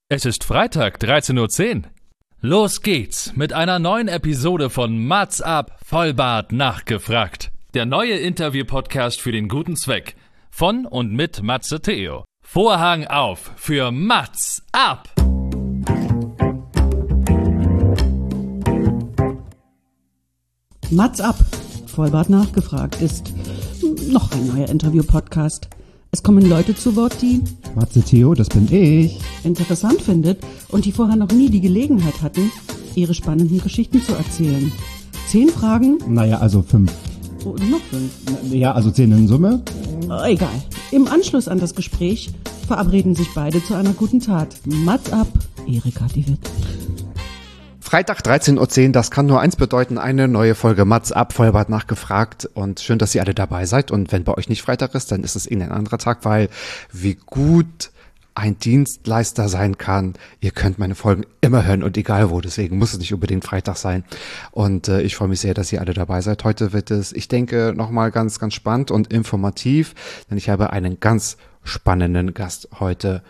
Es ist Freitag, 13:10 Uhr. Los geht's mit einer neuen Episode von Mats ab, Vollbart nachgefragt. Der neue Interview-Podcast für den guten Zweck. Von und mit Matze Theo. Vorhang auf für Mats ab! Mats ab, Vollbart nachgefragt ist noch ein neuer Interview-Podcast. Es kommen Leute zu Wort, die Matze Theo, das bin ich. interessant findet und die vorher noch nie die Gelegenheit hatten, ihre spannenden Geschichten zu erzählen. 10 Fragen? Naja, also 5. Oh, noch 5. Ja, also 10 in Summe. Egal. Im Anschluss an das Gespräch verabreden sich beide zu einer guten Tat. Mats ab, Erika die Witt. Freitag 13:10 Uhr, das kann nur eins bedeuten, eine neue Folge Mats ab, Vollbart nachgefragt, und schön, dass ihr alle dabei seid, und wenn bei euch nicht Freitag ist, dann ist es irgendein anderer Tag, weil wie gut ein Dienstleister sein kann, ihr könnt meine Folgen immer hören und egal wo, deswegen muss es nicht unbedingt Freitag sein, und ich freue mich sehr, dass ihr alle dabei seid. Heute wird es, ich denke, nochmal ganz, ganz spannend und informativ, denn ich habe einen ganz spannenden Gast heute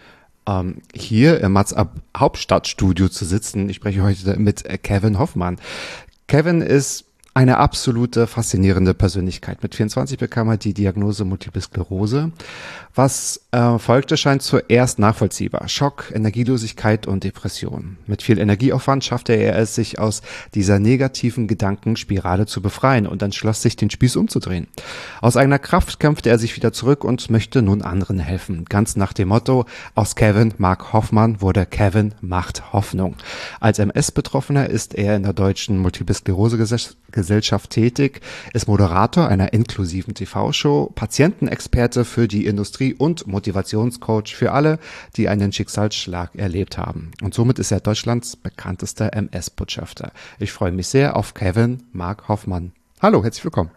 hier im Mats ab Hauptstadtstudio zu sitzen. Ich spreche heute mit Kevin Hoffmann. Kevin ist eine absolute faszinierende Persönlichkeit. Mit 24 bekam er die Diagnose Multiple Sklerose. Was folgte, scheint zuerst nachvollziehbar. Schock, Energielosigkeit und Depression. Mit viel Energieaufwand schaffte er es, sich aus dieser negativen Gedankenspirale zu befreien und entschloss sich, den Spieß umzudrehen. Aus eigener Kraft kämpfte er sich wieder zurück und möchte nun anderen helfen. Ganz nach dem Motto, aus Kevin Mark Hoffmann wurde Kevin macht Hoffnung. Als MS-Betroffener ist er in der Deutschen Multiple Sklerose Gesellschaft tätig, ist Moderator einer inklusiven TV-Show, Patientenexperte für die Industrie und Motivationscoach für alle, die einen Schicksalsschlag erlebt haben. Und somit ist er Deutschlands bekanntester MS-Botschafter. Ich freue mich sehr auf Kevin Mark Hoffmann. Hallo, herzlich willkommen.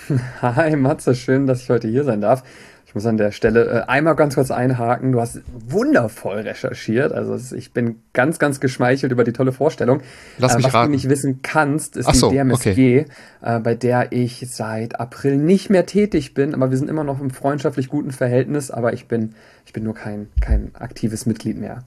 Hi Matze, schön, dass ich heute hier sein darf. Ich muss an der Stelle einmal ganz kurz einhaken. Du hast wundervoll recherchiert. Also ich bin ganz, ganz geschmeichelt über die tolle Vorstellung. Lass mich was raten. du nicht wissen kannst, ist Ach so, die DMSG, okay. bei der ich seit April nicht mehr tätig bin. Aber wir sind immer noch im freundschaftlich guten Verhältnis. Aber ich bin nur kein aktives Mitglied mehr.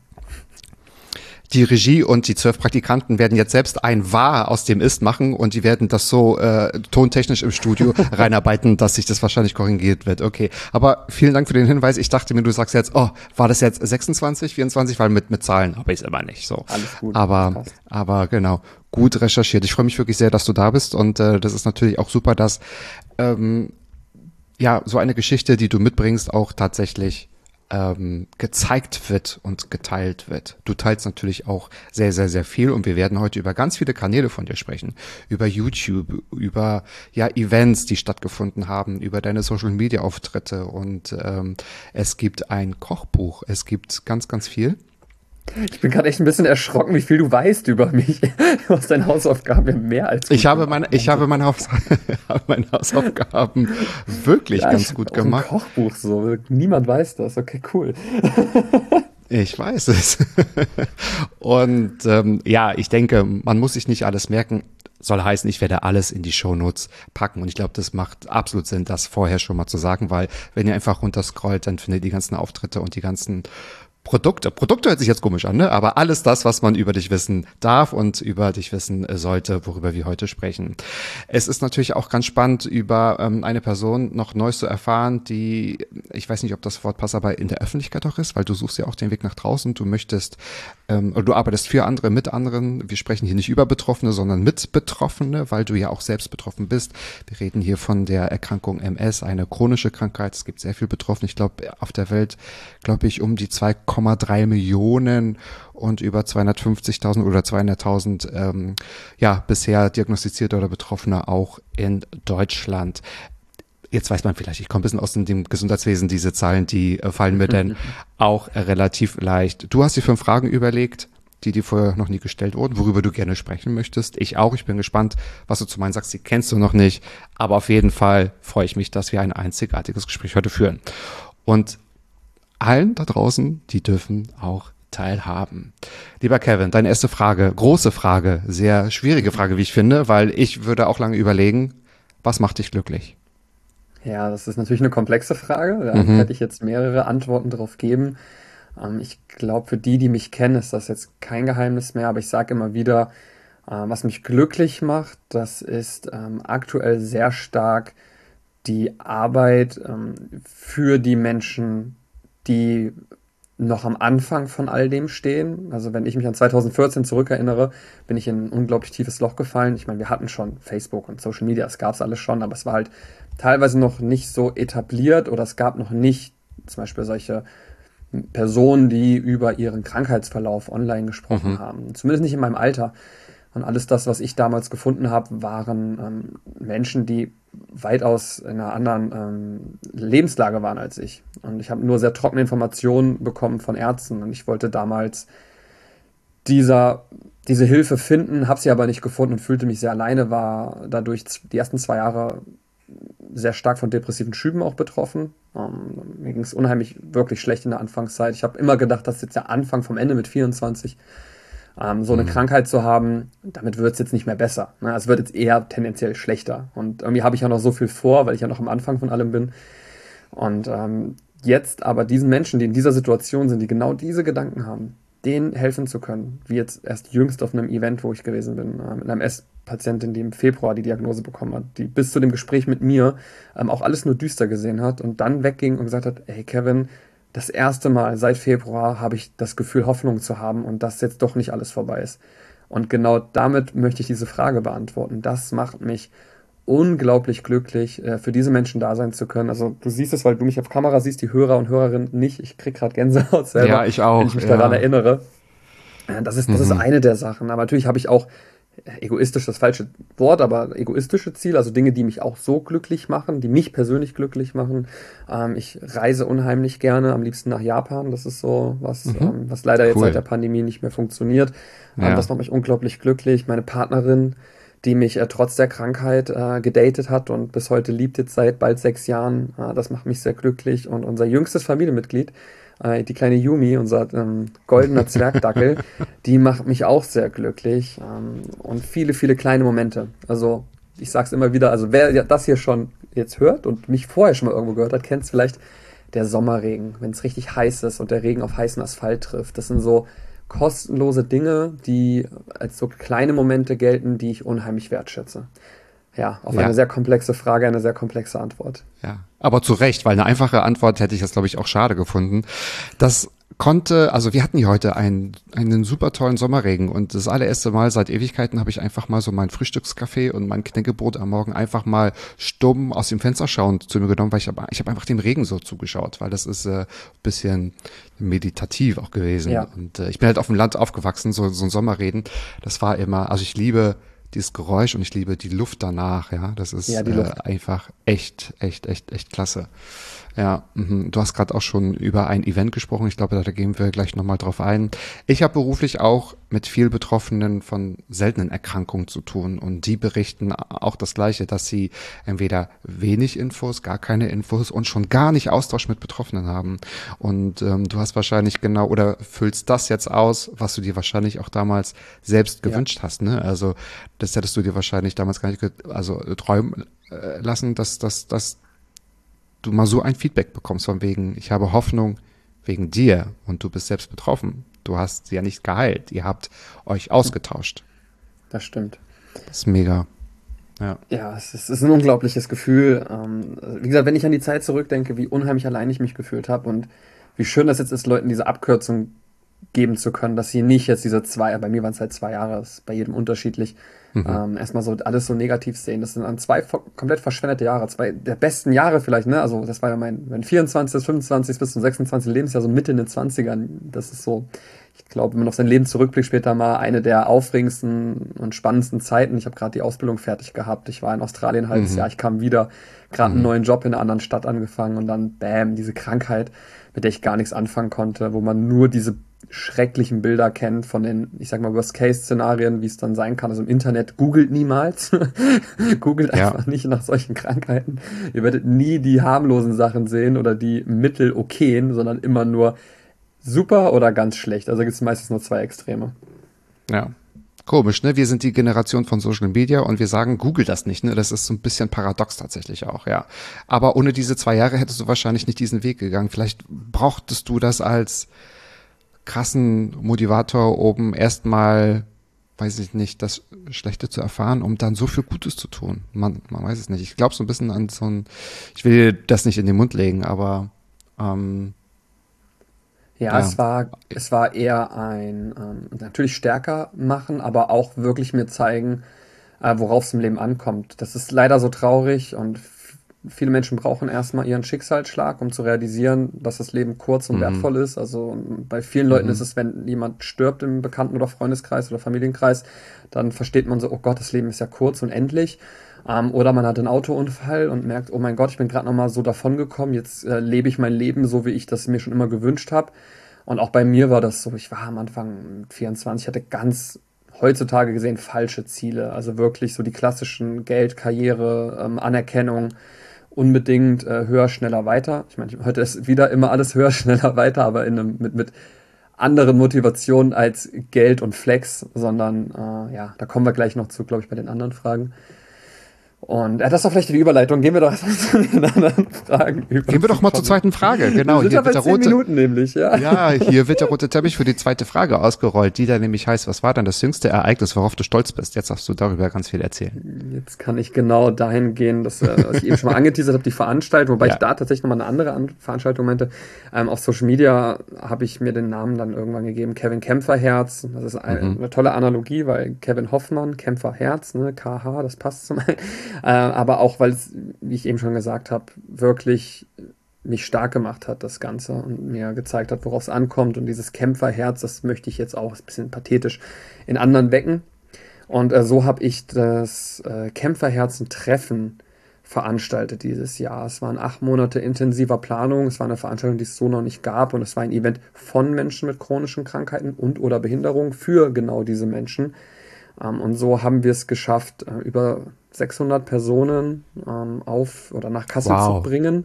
Die Regie und die 12 Praktikanten werden jetzt selbst ein Wahr aus dem Ist machen und die werden das so tontechnisch im Studio reinarbeiten, dass sich das wahrscheinlich korrigiert wird. Okay, aber vielen Dank für den Hinweis. Ich dachte mir, du sagst jetzt, oh, war das jetzt 26, 24? Weil mit Zahlen habe ich es immer nicht so. Alles gut. Aber genau, gut recherchiert. Ich freue mich wirklich sehr, dass du da bist, und das ist natürlich auch super, dass so eine Geschichte, die du mitbringst, auch tatsächlich gezeigt wird und geteilt wird. Du teilst natürlich auch sehr, sehr, sehr viel, und wir werden heute über ganz viele Kanäle von dir sprechen. Über YouTube, über Events, die stattgefunden haben, über deine Social-Media-Auftritte, und es gibt ein Kochbuch, es gibt ganz, ganz viel. Ich bin gerade echt ein bisschen erschrocken, wie viel du weißt über mich. Du hast deine Hausaufgaben mehr als gut Ich habe meine Hausaufgaben wirklich ganz gut gemacht. Ein Kochbuch so, niemand weiß das. Okay, cool. Ich weiß es. Und ich denke, man muss sich nicht alles merken. Soll heißen, ich werde alles in die Shownotes packen, und ich glaube, das macht absolut Sinn, das vorher schon mal zu sagen, weil wenn ihr einfach runterscrollt, dann findet ihr die ganzen Auftritte und die ganzen Produkte hört sich jetzt komisch an, ne? Aber alles das, was man über dich wissen darf und über dich wissen sollte, worüber wir heute sprechen. Es ist natürlich auch ganz spannend, über eine Person noch Neues zu erfahren, die, ich weiß nicht, ob das Wort passt, aber in der Öffentlichkeit auch ist, weil du suchst ja auch den Weg nach draußen, du möchtest, du arbeitest für andere, mit anderen. Wir sprechen hier nicht über Betroffene, sondern mit Betroffene, weil du ja auch selbst betroffen bist. Wir reden hier von der Erkrankung MS, eine chronische Krankheit. Es gibt sehr viel Betroffene. Ich glaube, auf der Welt, um die 2,3 Millionen und über 250.000 oder 200.000 bisher diagnostizierte oder Betroffene auch in Deutschland. Jetzt weiß man vielleicht, ich komme ein bisschen aus dem Gesundheitswesen, diese Zahlen, die fallen mir dann auch relativ leicht. Du hast dir 5 Fragen überlegt, die dir vorher noch nie gestellt wurden, worüber du gerne sprechen möchtest. Ich auch, ich bin gespannt, was du zu meinen sagst, die kennst du noch nicht, aber auf jeden Fall freue ich mich, dass wir ein einzigartiges Gespräch heute führen. Und allen da draußen, die dürfen auch teilhaben. Lieber Kevin, deine erste Frage, große Frage, sehr schwierige Frage, wie ich finde, weil ich würde auch lange überlegen, was macht dich glücklich? Ja, das ist natürlich eine komplexe Frage. Da hätte ich jetzt mehrere Antworten drauf geben. Ich glaube, für die mich kennen, ist das jetzt kein Geheimnis mehr, aber ich sage immer wieder, was mich glücklich macht, das ist aktuell sehr stark die Arbeit für die Menschen, die noch am Anfang von all dem stehen. Also wenn ich mich an 2014 zurückerinnere, bin ich in ein unglaublich tiefes Loch gefallen. Ich meine, wir hatten schon Facebook und Social Media, es gab es alles schon, aber es war halt teilweise noch nicht so etabliert oder es gab noch nicht zum Beispiel solche Personen, die über ihren Krankheitsverlauf online gesprochen haben. Zumindest nicht in meinem Alter. Und alles das, was ich damals gefunden habe, waren Menschen, die weitaus in einer anderen Lebenslage waren als ich. Und ich habe nur sehr trockene Informationen bekommen von Ärzten. Und ich wollte damals diese Hilfe finden, habe sie aber nicht gefunden und fühlte mich sehr alleine, war dadurch die ersten 2 Jahre sehr stark von depressiven Schüben auch betroffen. Mir ging es unheimlich wirklich schlecht in der Anfangszeit. Ich habe immer gedacht, das ist jetzt der Anfang vom Ende mit 24. So eine Krankheit zu haben, damit wird es jetzt nicht mehr besser. Ne? Es wird jetzt eher tendenziell schlechter. Und irgendwie habe ich ja noch so viel vor, weil ich ja noch am Anfang von allem bin. Und jetzt aber diesen Menschen, die in dieser Situation sind, die genau diese Gedanken haben, denen helfen zu können. Wie jetzt erst jüngst auf einem Event, wo ich gewesen bin, mit einer MS-Patientin, die im Februar die Diagnose bekommen hat, die bis zu dem Gespräch mit mir auch alles nur düster gesehen hat und dann wegging und gesagt hat, hey Kevin, das erste Mal seit Februar habe ich das Gefühl, Hoffnung zu haben und dass jetzt doch nicht alles vorbei ist. Und genau damit möchte ich diese Frage beantworten. Das macht mich unglaublich glücklich, für diese Menschen da sein zu können. Also du siehst es, weil du mich auf Kamera siehst, die Hörer und Hörerinnen nicht. Ich kriege gerade Gänsehaut selber, ja, ich auch, wenn ich mich daran erinnere. Das ist eine der Sachen. Aber natürlich habe ich auch egoistisch das falsche Wort, aber egoistische Ziele, also Dinge, die mich auch so glücklich machen, die mich persönlich glücklich machen. Ich reise unheimlich gerne, am liebsten nach Japan. Das ist so was, was leider jetzt seit der Pandemie nicht mehr funktioniert. Das macht mich unglaublich glücklich. Meine Partnerin, die mich trotz der Krankheit gedatet hat und bis heute liebt, jetzt seit bald 6 Jahren. Das macht mich sehr glücklich. Und unser jüngstes Familienmitglied, die kleine Yumi, unser goldener Zwergdackel, die macht mich auch sehr glücklich. Und viele, viele kleine Momente. Also ich sag's immer wieder, also wer das hier schon jetzt hört und mich vorher schon mal irgendwo gehört hat, kennt es vielleicht, der Sommerregen, wenn es richtig heiß ist und der Regen auf heißen Asphalt trifft. Das sind so kostenlose Dinge, die als so kleine Momente gelten, die ich unheimlich wertschätze. Ja, auf eine sehr komplexe Frage, eine sehr komplexe Antwort. Ja, aber zu Recht, weil eine einfache Antwort hätte ich das, glaube ich, auch schade gefunden. Also wir hatten hier heute einen super tollen Sommerregen und das allererste Mal seit Ewigkeiten habe ich einfach mal so mein Frühstückskaffee und mein Knäckebrot am Morgen einfach mal stumm aus dem Fenster schauend zu mir genommen, weil ich hab einfach dem Regen so zugeschaut, weil das ist bisschen meditativ auch gewesen. Ja. Und ich bin halt auf dem Land aufgewachsen, so ein Sommerregen, das war immer, also ich liebe dieses Geräusch und ich liebe die Luft danach, ja, das ist einfach echt klasse. Ja, du hast gerade auch schon über ein Event gesprochen, ich glaube, da gehen wir gleich nochmal drauf ein. Ich habe beruflich auch mit viel Betroffenen von seltenen Erkrankungen zu tun und die berichten auch das Gleiche, dass sie entweder wenig Infos, gar keine Infos und schon gar nicht Austausch mit Betroffenen haben. Und du hast wahrscheinlich genau oder füllst das jetzt aus, was du dir wahrscheinlich auch damals selbst gewünscht hast, ne? Also das hättest du dir wahrscheinlich damals gar nicht träumen lassen, dass du mal so ein Feedback bekommst von wegen, ich habe Hoffnung wegen dir und du bist selbst betroffen. Du hast sie ja nicht geheilt. Ihr habt euch ausgetauscht. Das stimmt. Das ist mega. Ja, es ist ein unglaubliches Gefühl. Wie gesagt, wenn ich an die Zeit zurückdenke, wie unheimlich allein ich mich gefühlt habe und wie schön das jetzt ist, Leuten diese Abkürzung geben zu können, dass sie nicht jetzt diese 2, bei mir waren es halt 2 Jahre, das ist bei jedem unterschiedlich, erstmal so alles so negativ sehen. Das sind dann 2 komplett verschwendete Jahre, 2 der besten Jahre vielleicht, ne? Also das war ja mein 24., 25. bis zum 26. Lebensjahr, so Mitte in den 20ern. Das ist so, ich glaube, wenn man auf sein Leben zurückblickt, später mal eine der aufregendsten und spannendsten Zeiten. Ich habe gerade die Ausbildung fertig gehabt. Ich war in Australien ein halbes Jahr, ich kam wieder, gerade einen neuen Job in einer anderen Stadt angefangen und dann, bam, diese Krankheit, mit der ich gar nichts anfangen konnte, wo man nur diese schrecklichen Bilder kennt von den, ich sag mal, Worst-Case-Szenarien, wie es dann sein kann. Also im Internet, googelt niemals. Googelt einfach nicht nach solchen Krankheiten. Ihr werdet nie die harmlosen Sachen sehen oder die mittel-okayen, sondern immer nur super oder ganz schlecht. Also gibt es meistens nur 2 Extreme. Ja. Komisch, ne? Wir sind die Generation von Social Media und wir sagen, google das nicht, ne? Das ist so ein bisschen paradox tatsächlich auch, ja. Aber ohne diese 2 Jahre hättest du wahrscheinlich nicht diesen Weg gegangen. Vielleicht brauchtest du das als krassen Motivator oben erstmal, weiß ich nicht, das Schlechte zu erfahren, um dann so viel Gutes zu tun. Man weiß es nicht. Ich glaube so ein bisschen an so ein, ich will das nicht in den Mund legen, aber Ja, es war eher ein natürlich stärker machen, aber auch wirklich mir zeigen, worauf es im Leben ankommt. Das ist leider so traurig und viele Menschen brauchen erstmal ihren Schicksalsschlag, um zu realisieren, dass das Leben kurz und wertvoll ist. Also bei vielen Leuten ist es, wenn jemand stirbt im Bekannten- oder Freundeskreis oder Familienkreis, dann versteht man so, oh Gott, das Leben ist ja kurz und endlich. Oder man hat einen Autounfall und merkt, oh mein Gott, ich bin gerade noch mal so davongekommen, jetzt lebe ich mein Leben so, wie ich das mir schon immer gewünscht habe. Und auch bei mir war das so, ich war am Anfang 24, hatte ganz heutzutage gesehen falsche Ziele. Also wirklich so die klassischen Geld, Karriere, Anerkennung, unbedingt höher, schneller, weiter. Ich meine, heute ist wieder immer alles höher, schneller, weiter, aber mit anderen Motivationen als Geld und Flex, sondern da kommen wir gleich noch zu, glaube ich, bei den anderen Fragen. Und das ist doch vielleicht die Überleitung. Gehen wir doch zu den anderen Fragen über. Gehen wir doch mal zur zweiten Frage. Genau, wir sind hier wird bei der 10 rote Minuten nämlich, ja. Ja, hier wird der rote Teppich für die zweite Frage ausgerollt, die da nämlich heißt, was war dann das jüngste Ereignis, worauf du stolz bist? Jetzt darfst du darüber ganz viel erzählen. Jetzt kann ich genau dahin gehen, dass was ich eben schon mal angeteasert habe, die Veranstaltung, wobei ich da tatsächlich nochmal eine andere Veranstaltung meinte. Auf Social Media habe ich mir den Namen dann irgendwann gegeben, Kevin Kämpferherz. Das ist eine tolle Analogie, weil Kevin Hoffmann, Kämpferherz, ne, KH, das passt zum einen. Aber auch, weil es, wie ich eben schon gesagt habe, wirklich mich stark gemacht hat, das Ganze, und mir gezeigt hat, worauf es ankommt. Und dieses Kämpferherz, das möchte ich jetzt auch, ist ein bisschen pathetisch, in anderen wecken. Und so habe ich das Kämpferherzen-Treffen veranstaltet dieses Jahr. Es waren 8 Monate intensiver Planung. Es war eine Veranstaltung, die es so noch nicht gab. Und es war ein Event von Menschen mit chronischen Krankheiten und oder Behinderungen für genau diese Menschen. Und so haben wir es geschafft, über 600 Personen nach Kassel zu bringen.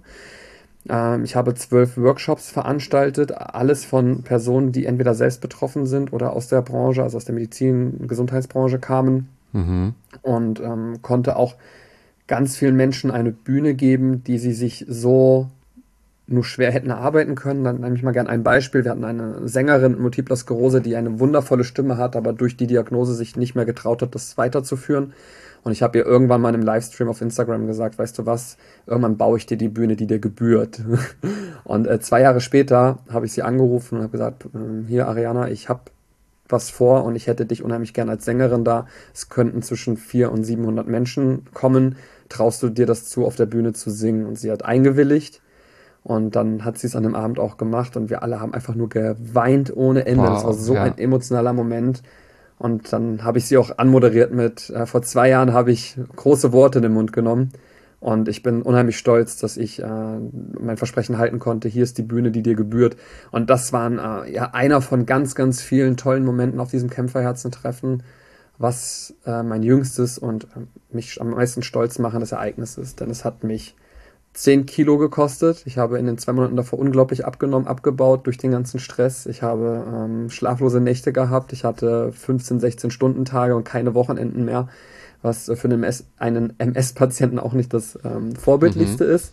Ich habe 12 Workshops veranstaltet, alles von Personen, die entweder selbst betroffen sind oder aus der Branche, also aus der Medizin- Gesundheitsbranche kamen. Und konnte auch ganz vielen Menschen eine Bühne geben, die sie sich so nur schwer hätten erarbeiten können. Dann nehme ich mal gerne ein Beispiel. Wir hatten eine Sängerin mit Multipler Sklerose, die eine wundervolle Stimme hat, aber durch die Diagnose sich nicht mehr getraut hat, das weiterzuführen. Und ich habe ihr irgendwann mal in einem Livestream auf Instagram gesagt, weißt du was, irgendwann baue ich dir die Bühne, die dir gebührt. Und 2 Jahre später habe ich sie angerufen und habe gesagt, hier Ariana, ich habe was vor und ich hätte dich unheimlich gern als Sängerin da. Es könnten zwischen 400 und 700 Menschen kommen. Traust du dir das zu, auf der Bühne zu singen? Und sie hat eingewilligt. Und dann hat sie es an dem Abend auch gemacht und wir alle haben einfach nur geweint ohne Ende. Das war so ein emotionaler Moment. Und dann habe ich sie auch anmoderiert mit, vor 2 Jahren habe ich große Worte in den Mund genommen. Und ich bin unheimlich stolz, dass ich mein Versprechen halten konnte. Hier ist die Bühne, die dir gebührt. Und das waren einer von ganz, ganz vielen tollen Momenten auf diesem Kämpferherzen-Treffen, was mein jüngstes und mich am meisten stolz machendes Ereignis ist. Denn es hat mich 10 Kilo gekostet. Ich habe in den 2 Monaten davor unglaublich abgebaut durch den ganzen Stress. Ich habe schlaflose Nächte gehabt. Ich hatte 15, 16 Stunden Tage und keine Wochenenden mehr, was für einen MS-Patienten auch nicht das Vorbildlichste ist.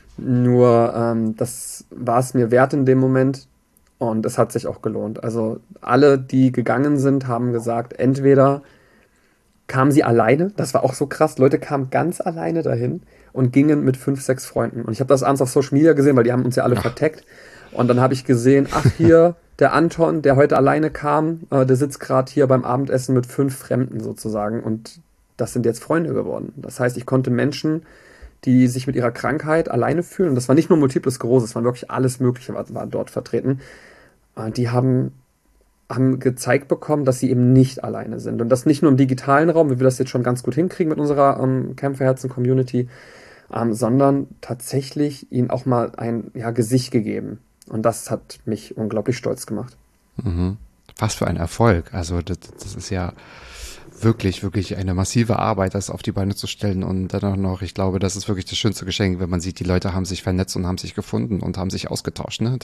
Nur das war es mir wert in dem Moment und es hat sich auch gelohnt. Also alle, die gegangen sind, haben gesagt, entweder kamen sie alleine, das war auch so krass, Leute kamen ganz alleine dahin und gingen mit 5, 6 Freunden. Und ich habe das abends auf Social Media gesehen, weil die haben uns ja alle vertaggt. Und dann habe ich gesehen, ach hier, der Anton, der heute alleine kam, der sitzt gerade hier beim Abendessen mit 5 Fremden sozusagen. Und das sind jetzt Freunde geworden. Das heißt, ich konnte Menschen, die sich mit ihrer Krankheit alleine fühlen, und das war nicht nur Multiple Sklerose, es war wirklich alles Mögliche, war dort vertreten, die haben gezeigt bekommen, dass sie eben nicht alleine sind. Und das nicht nur im digitalen Raum, wie wir das jetzt schon ganz gut hinkriegen mit unserer Kämpferherzen-Community, sondern tatsächlich ihnen auch mal ein Gesicht gegeben. Und das hat mich unglaublich stolz gemacht. Was für ein Erfolg. Also das ist ja wirklich, wirklich eine massive Arbeit, das auf die Beine zu stellen. Und dann auch noch, ich glaube, das ist wirklich das schönste Geschenk, wenn man sieht, die Leute haben sich vernetzt und haben sich gefunden und haben sich ausgetauscht. Ne?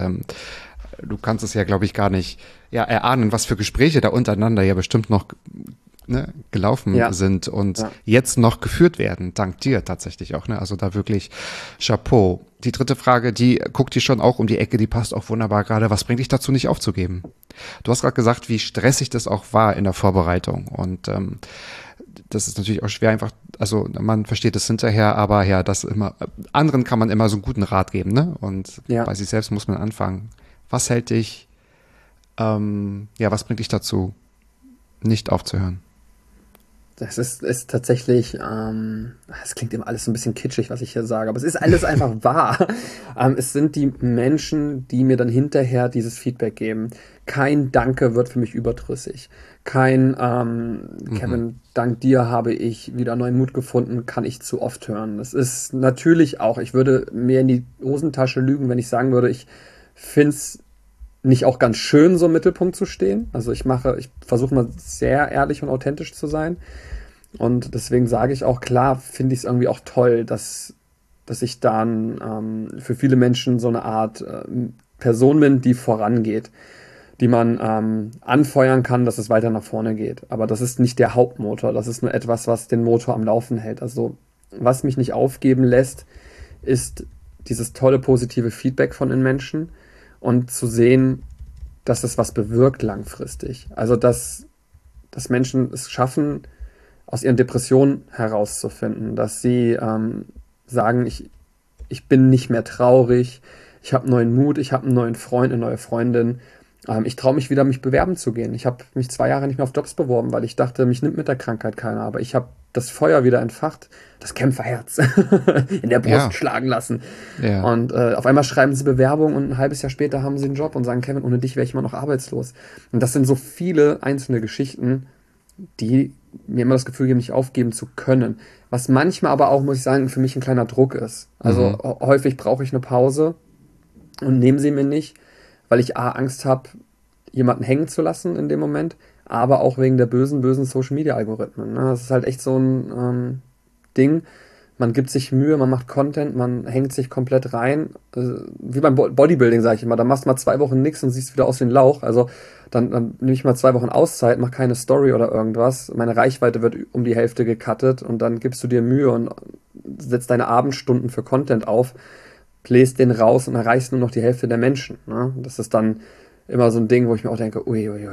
Du kannst es ja, glaube ich, gar nicht erahnen, was für Gespräche da untereinander ja bestimmt noch gelaufen sind und jetzt noch geführt werden, dank dir tatsächlich auch. Ne? Also da wirklich Chapeau. die dritte Frage, die guckt dir schon auch um die Ecke, die passt auch wunderbar gerade. Was bringt dich dazu, nicht aufzugeben? Du hast gerade gesagt, wie stressig das auch war in der Vorbereitung. Und das ist natürlich auch schwer einfach, also man versteht es hinterher, aber ja, das immer, anderen kann man immer so einen guten Rat geben, ne? Und bei sich selbst muss man anfangen. Was hält dich, was bringt dich dazu, nicht aufzuhören? Das ist tatsächlich, es klingt immer alles so ein bisschen kitschig, was ich hier sage, aber es ist alles einfach wahr. Es sind die Menschen, die mir dann hinterher dieses Feedback geben. Kein Danke wird für mich überdrüssig. Kein Kevin, dank dir habe ich wieder neuen Mut gefunden, kann ich zu oft hören. Das ist natürlich auch, ich würde mir in die Hosentasche lügen, wenn ich sagen würde, ich finde es nicht auch ganz schön, so im Mittelpunkt zu stehen. Also ich versuche mal sehr ehrlich und authentisch zu sein. Und deswegen sage ich auch, klar, finde ich es irgendwie auch toll, dass ich dann für viele Menschen so eine Art Person bin, die vorangeht, die man anfeuern kann, dass es weiter nach vorne geht. Aber das ist nicht der Hauptmotor, das ist nur etwas, was den Motor am Laufen hält. Also was mich nicht aufgeben lässt, ist dieses tolle positive Feedback von den Menschen und zu sehen, dass es was bewirkt langfristig. Also dass Menschen es schaffen, aus ihren Depressionen herauszufinden, dass sie sagen, ich bin nicht mehr traurig, ich habe neuen Mut, ich habe einen neuen Freund, eine neue Freundin. Ich traue mich wieder, mich bewerben zu gehen. Ich habe mich 2 Jahre nicht mehr auf Jobs beworben, weil ich dachte, mich nimmt mit der Krankheit keiner. Aber ich habe das Feuer wieder entfacht, das Kämpferherz in der Brust schlagen lassen. Ja. Und auf einmal schreiben sie Bewerbung und ein halbes Jahr später haben sie einen Job und sagen, Kevin, ohne dich wäre ich immer noch arbeitslos. Und das sind so viele einzelne Geschichten, die mir immer das Gefühl geben, nicht aufgeben zu können. Was manchmal aber auch, muss ich sagen, für mich ein kleiner Druck ist. Also häufig brauche ich eine Pause und nehme sie mir nicht, weil ich Angst habe, jemanden hängen zu lassen in dem Moment, aber auch wegen der bösen Social-Media-Algorithmen. Ne? Das ist halt echt so ein Ding. Man gibt sich Mühe, man macht Content, man hängt sich komplett rein. Wie beim Bodybuilding, sage ich immer. Da machst du mal 2 Wochen nichts und siehst wieder aus wie ein Lauch. Also dann nehme ich mal 2 Wochen Auszeit, mach keine Story oder irgendwas. Meine Reichweite wird um die Hälfte gecuttet und dann gibst du dir Mühe und setzt deine Abendstunden für Content auf, bläst den raus und erreichst nur noch die Hälfte der Menschen. Ne? Das ist dann immer so ein Ding, wo ich mir auch denke,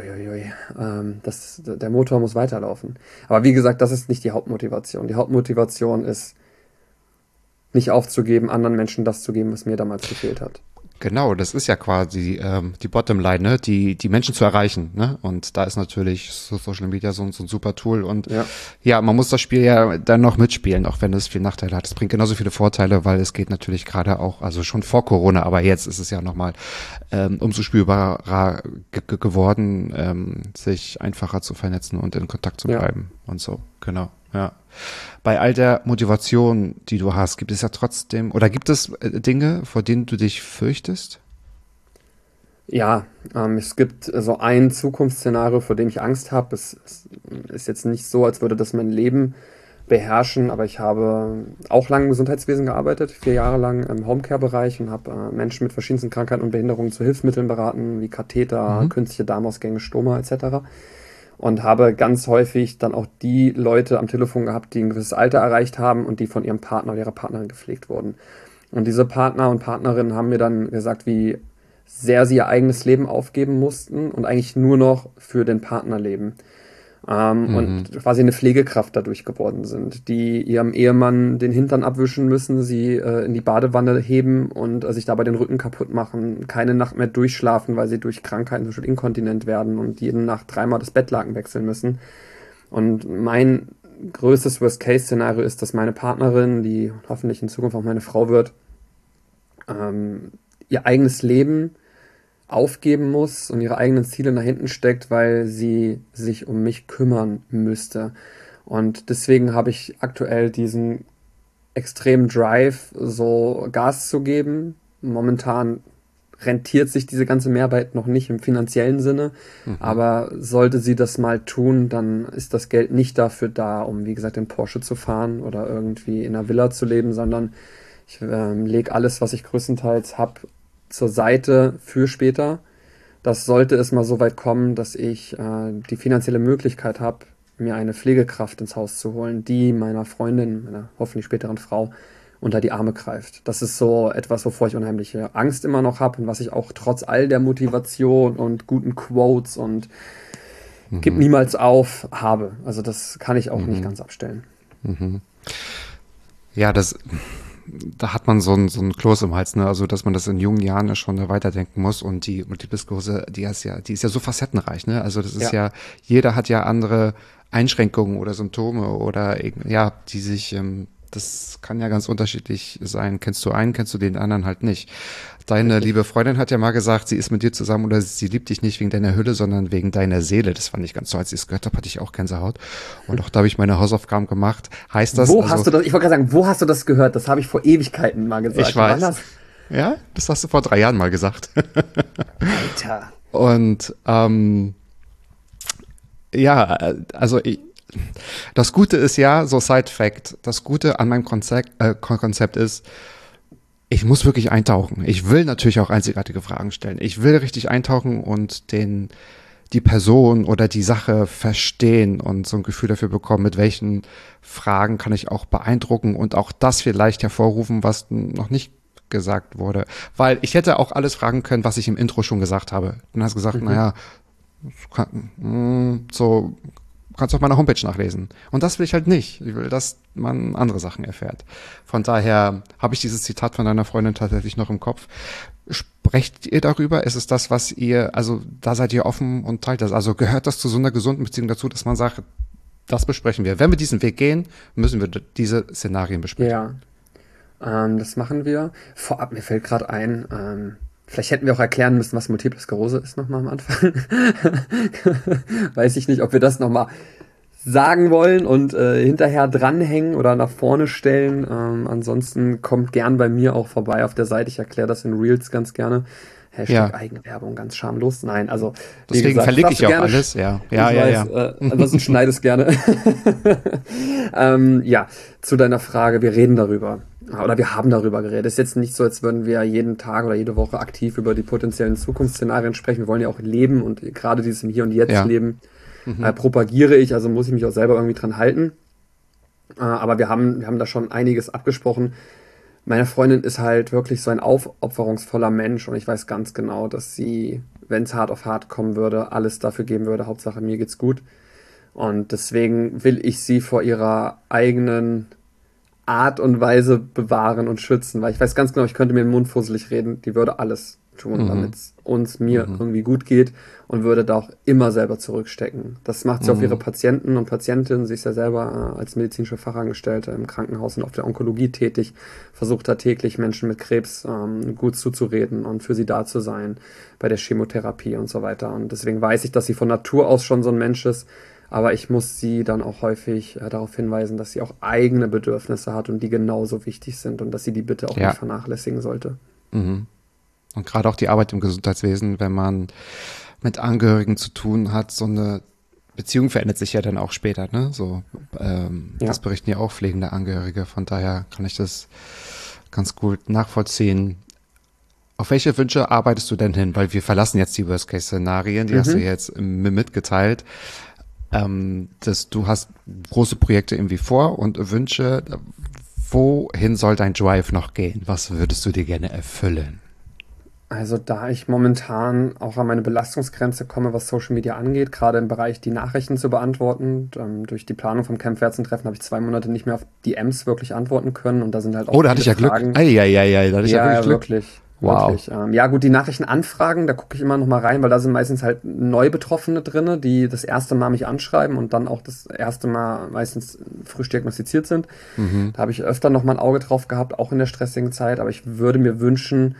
der Motor muss weiterlaufen. Aber wie gesagt, das ist nicht die Hauptmotivation. Die Hauptmotivation ist, nicht aufzugeben, anderen Menschen das zu geben, was mir damals gefehlt hat. Genau, das ist ja quasi die Bottomline, ne? Die Menschen zu erreichen, ne? Und da ist natürlich Social Media so ein super Tool und ja, man muss das Spiel ja dann noch mitspielen, auch wenn es viel Nachteile hat. Es bringt genauso viele Vorteile, weil es geht natürlich gerade auch, also schon vor Corona, aber jetzt ist es ja nochmal umso spürbarer geworden, sich einfacher zu vernetzen und in Kontakt zu bleiben und so, genau, ja. Bei all der Motivation, die du hast, gibt es ja trotzdem, oder gibt es Dinge, vor denen du dich fürchtest? Ja, es gibt so ein Zukunftsszenario, vor dem ich Angst habe. Es ist jetzt nicht so, als würde das mein Leben beherrschen, aber ich habe auch lange im Gesundheitswesen gearbeitet, 4 Jahre lang im Homecare-Bereich und habe Menschen mit verschiedensten Krankheiten und Behinderungen zu Hilfsmitteln beraten, wie Katheter, künstliche Darmausgänge, Stoma etc. Und habe ganz häufig dann auch die Leute am Telefon gehabt, die ein gewisses Alter erreicht haben und die von ihrem Partner oder ihrer Partnerin gepflegt wurden. Und diese Partner und Partnerinnen haben mir dann gesagt, wie sehr sie ihr eigenes Leben aufgeben mussten und eigentlich nur noch für den Partner leben. Und quasi eine Pflegekraft dadurch geworden sind, die ihrem Ehemann den Hintern abwischen müssen, sie in die Badewanne heben und sich dabei den Rücken kaputt machen, keine Nacht mehr durchschlafen, weil sie durch Krankheiten zum Beispiel inkontinent werden und jede Nacht 3-mal das Bettlaken wechseln müssen. Und mein größtes Worst-Case-Szenario ist, dass meine Partnerin, die hoffentlich in Zukunft auch meine Frau wird, ihr eigenes Leben aufgeben muss und ihre eigenen Ziele nach hinten steckt, weil sie sich um mich kümmern müsste. Und deswegen habe ich aktuell diesen extremen Drive, so Gas zu geben. Momentan rentiert sich diese ganze Mehrarbeit noch nicht im finanziellen Sinne, aber sollte sie das mal tun, dann ist das Geld nicht dafür da, um, wie gesagt, den Porsche zu fahren oder irgendwie in einer Villa zu leben, sondern ich lege alles, was ich größtenteils habe, zur Seite für später. Das sollte es mal so weit kommen, dass ich die finanzielle Möglichkeit habe, mir eine Pflegekraft ins Haus zu holen, die meiner Freundin, meiner hoffentlich späteren Frau, unter die Arme greift. Das ist so etwas, wovor ich unheimliche Angst immer noch habe und was ich auch trotz all der Motivation und guten Quotes und gib niemals auf habe. Also das kann ich auch nicht ganz abstellen. Ja, da hat man so ein Kloß im Hals, ne? Also, dass man das in jungen Jahren ja schon weiterdenken muss. Und die Multiple Sklerose, die ist ja so facettenreich, ne? Also, das ist ja, jeder hat ja andere Einschränkungen oder Symptome oder, ja, die sich, das kann ja ganz unterschiedlich sein. Kennst du einen, kennst du den anderen halt nicht. Deine liebe Freundin hat ja mal gesagt, sie ist mit dir zusammen oder sie liebt dich nicht wegen deiner Hülle, sondern wegen deiner Seele. Das fand ich ganz toll. Als ich es gehört habe, hatte ich auch Gänsehaut. Und auch da habe ich meine Hausaufgaben gemacht. Heißt das? Wo hast du das? Ich wollte gerade sagen, wo hast du das gehört? Das habe ich vor Ewigkeiten mal gesagt. Ich weiß. Ja, das hast du vor 3 Jahren mal gesagt. Alter. Und ja, also das Gute ist ja, so Side-Fact, das Gute an meinem Konzept ist, ich muss wirklich eintauchen. Ich will natürlich auch einzigartige Fragen stellen. Ich will richtig eintauchen und die Person oder die Sache verstehen und so ein Gefühl dafür bekommen, mit welchen Fragen kann ich auch beeindrucken und auch das vielleicht hervorrufen, was noch nicht gesagt wurde. Weil ich hätte auch alles fragen können, was ich im Intro schon gesagt habe. Dann hast du gesagt, naja, so kannst du auf meiner Homepage nachlesen. Und das will ich halt nicht. Ich will, dass man andere Sachen erfährt. Von daher habe ich dieses Zitat von deiner Freundin tatsächlich noch im Kopf. Sprecht ihr darüber? Ist es das, was ihr, also da seid ihr offen und teilt das? Also gehört das zu so einer gesunden Beziehung dazu, dass man sagt, das besprechen wir. Wenn wir diesen Weg gehen, müssen wir diese Szenarien besprechen. Ja, das machen wir. Vorab, mir fällt gerade ein, vielleicht hätten wir auch erklären müssen, was Multiple Sklerose ist nochmal am Anfang. Weiß ich nicht, ob wir das nochmal sagen wollen und hinterher dranhängen oder nach vorne stellen. Ansonsten kommt gern bei mir auch vorbei auf der Seite. Ich erkläre das in Reels ganz gerne. Hashtag Eigenwerbung, ganz schamlos. Nein, also deswegen verlinke ich auch alles. Ja. Ansonsten schneide es gerne. Ja, zu deiner Frage, wir reden darüber. Oder wir haben darüber geredet. Es ist jetzt nicht so, als würden wir jeden Tag oder jede Woche aktiv über die potenziellen Zukunftsszenarien sprechen. Wir wollen ja auch leben und gerade dieses im Hier und Jetzt leben propagiere ich, also muss ich mich auch selber irgendwie dran halten. Aber wir haben da schon einiges abgesprochen. Meine Freundin ist halt wirklich so ein aufopferungsvoller Mensch und ich weiß ganz genau, dass sie, wenn es hart auf hart kommen würde, alles dafür geben würde. Hauptsache mir geht's gut. Und deswegen will ich sie vor ihrer eigenen Art und Weise bewahren und schützen, weil ich weiß ganz genau, ich könnte mir den Mund fusselig reden, die würde alles tun, damit es mir irgendwie gut geht und würde da auch immer selber zurückstecken. Das macht sie auf ihre Patienten und Patientinnen. Sie ist ja selber als medizinische Fachangestellte im Krankenhaus und auf der Onkologie tätig, versucht da täglich Menschen mit Krebs gut zuzureden und für sie da zu sein bei der Chemotherapie und so weiter. Und deswegen weiß ich, dass sie von Natur aus schon so ein Mensch ist, aber ich muss sie dann auch häufig darauf hinweisen, dass sie auch eigene Bedürfnisse hat und die genauso wichtig sind und dass sie die bitte auch nicht vernachlässigen sollte. Und gerade auch die Arbeit im Gesundheitswesen, wenn man mit Angehörigen zu tun hat, so eine Beziehung verändert sich ja dann auch später, ne? So, das berichten ja auch pflegende Angehörige. Von daher kann ich das ganz gut nachvollziehen. Auf welche Wünsche arbeitest du denn hin? Weil wir verlassen jetzt die Worst-Case-Szenarien, die hast du jetzt mitgeteilt. Dass du hast große Projekte irgendwie vor und Wünsche. Wohin soll dein Drive noch gehen? Was würdest du dir gerne erfüllen? Also da ich momentan auch an meine Belastungsgrenze komme, was Social Media angeht, gerade im Bereich die Nachrichten zu beantworten. Durch die Planung vom Camp-Ärzten-Treffen habe ich 2 Monate nicht mehr auf DMs wirklich antworten können und da sind halt auch da hatte ich ja Fragen. Glück. Da hatte ich ja wirklich Glück. Wow. Wirklich. Ja gut, die Nachrichtenanfragen, da gucke ich immer noch mal rein, weil da sind meistens halt Neubetroffene drin, die das erste Mal mich anschreiben und dann auch das erste Mal meistens frisch diagnostiziert sind. Da habe ich öfter noch mal ein Auge drauf gehabt, auch in der stressigen Zeit, aber ich würde mir wünschen,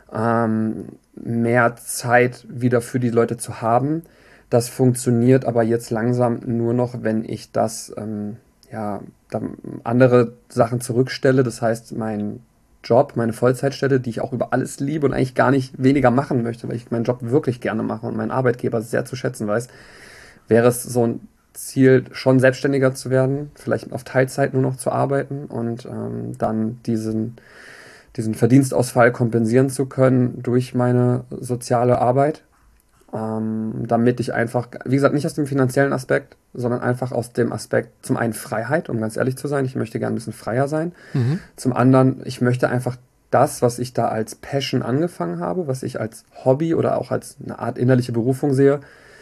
mehr Zeit wieder für die Leute zu haben. Das funktioniert aber jetzt langsam nur noch, wenn ich das dann andere Sachen zurückstelle. Das heißt, mein Job, meine Vollzeitstelle, die ich auch über alles liebe und eigentlich gar nicht weniger machen möchte, weil ich meinen Job wirklich gerne mache und meinen Arbeitgeber sehr zu schätzen weiß, wäre es so ein Ziel, schon selbstständiger zu werden, vielleicht auf Teilzeit nur noch zu arbeiten und dann diesen Verdienstausfall kompensieren zu können durch meine soziale Arbeit. damit ich einfach, wie gesagt, nicht aus dem finanziellen Aspekt, sondern einfach aus dem Aspekt, zum einen Freiheit, um ganz ehrlich zu sein, ich möchte gerne ein bisschen freier sein. Zum anderen, ich möchte einfach das, was ich da als Passion angefangen habe, was ich als Hobby oder auch als eine Art innerliche Berufung sehe,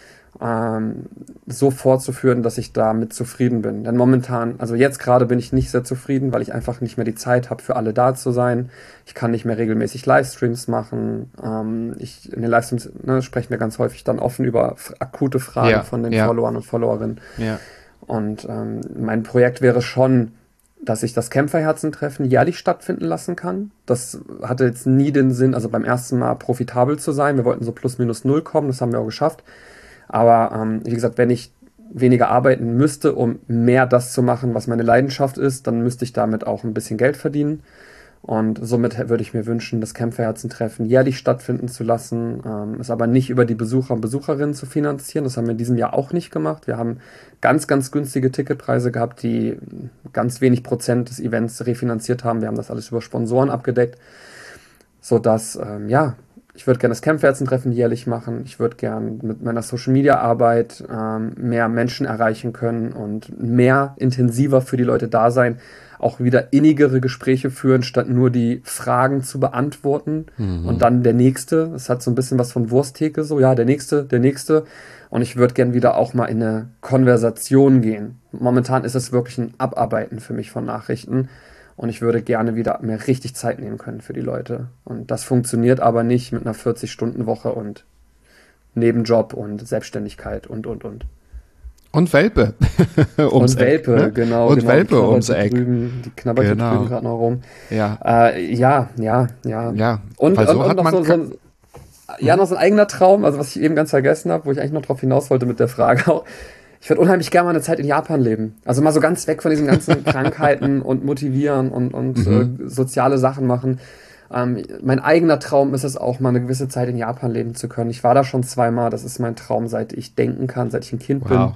so fortzuführen, dass ich damit zufrieden bin. Denn momentan, also jetzt gerade bin ich nicht sehr zufrieden, weil ich einfach nicht mehr die Zeit habe, für alle da zu sein. Ich kann nicht mehr regelmäßig Livestreams machen. In den Livestreams sprechen wir ganz häufig dann offen über akute Fragen von den Followern und Followerinnen. Ja. Und mein Projekt wäre schon, dass ich das Kämpferherzentreffen jährlich stattfinden lassen kann. Das hatte jetzt nie den Sinn, also beim ersten Mal profitabel zu sein. Wir wollten so plus minus null kommen, das haben wir auch geschafft. Aber wie gesagt, wenn ich weniger arbeiten müsste, um mehr das zu machen, was meine Leidenschaft ist, dann müsste ich damit auch ein bisschen Geld verdienen. Und somit würde ich mir wünschen, das Kämpferherzentreffen jährlich stattfinden zu lassen, es aber nicht über die Besucher und Besucherinnen zu finanzieren. Das haben wir in diesem Jahr auch nicht gemacht. Wir haben ganz, ganz günstige Ticketpreise gehabt, die ganz wenig Prozent des Events refinanziert haben. Wir haben das alles über Sponsoren abgedeckt, sodass, ich würde gerne das Kämpferherzentreffen jährlich machen. Ich würde gerne mit meiner Social-Media-Arbeit mehr Menschen erreichen können und mehr intensiver für die Leute da sein. Auch wieder innigere Gespräche führen, statt nur die Fragen zu beantworten. Und dann der Nächste. Das hat so ein bisschen was von Wursttheke so. Ja, der Nächste. Und ich würde gerne wieder auch mal in eine Konversation gehen. Momentan ist es wirklich ein Abarbeiten für mich von Nachrichten. Und ich würde gerne wieder mir richtig Zeit nehmen können für die Leute. Und das funktioniert aber nicht mit einer 40-Stunden-Woche und Nebenjob und Selbstständigkeit und. Und Welpe. Und Welpe, ne? genau. Und Welpe ums Eck. Die knabbert hier drüben gerade noch rum. Ja. Ja. Und weil so und hat noch man noch so ein eigener Traum, also was ich eben ganz vergessen habe, wo ich eigentlich noch drauf hinaus wollte mit der Frage auch. Ich würde unheimlich gerne mal eine Zeit in Japan leben. Also mal so ganz weg von diesen ganzen Krankheiten und motivieren und soziale Sachen machen. Mein eigener Traum ist es auch, mal eine gewisse Zeit in Japan leben zu können. Ich war da schon 2-mal. Das ist mein Traum, seit ich denken kann, seit ich ein Kind bin.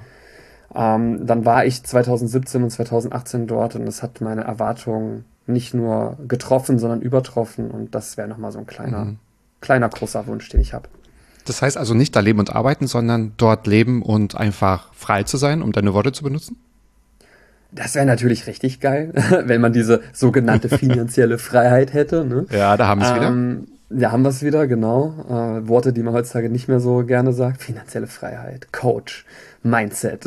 Dann war ich 2017 und 2018 dort und das hat meine Erwartungen nicht nur getroffen, sondern übertroffen. Und das wäre nochmal so ein kleiner, großer Wunsch, den ich habe. Das heißt also nicht da leben und arbeiten, sondern dort leben und einfach frei zu sein, um deine Worte zu benutzen? Das wäre natürlich richtig geil, wenn man diese sogenannte finanzielle Freiheit hätte. Ne? Ja, da haben wir es wieder. Ja, haben wir es wieder, genau. Worte, die man heutzutage nicht mehr so gerne sagt. Finanzielle Freiheit, Coach, Mindset.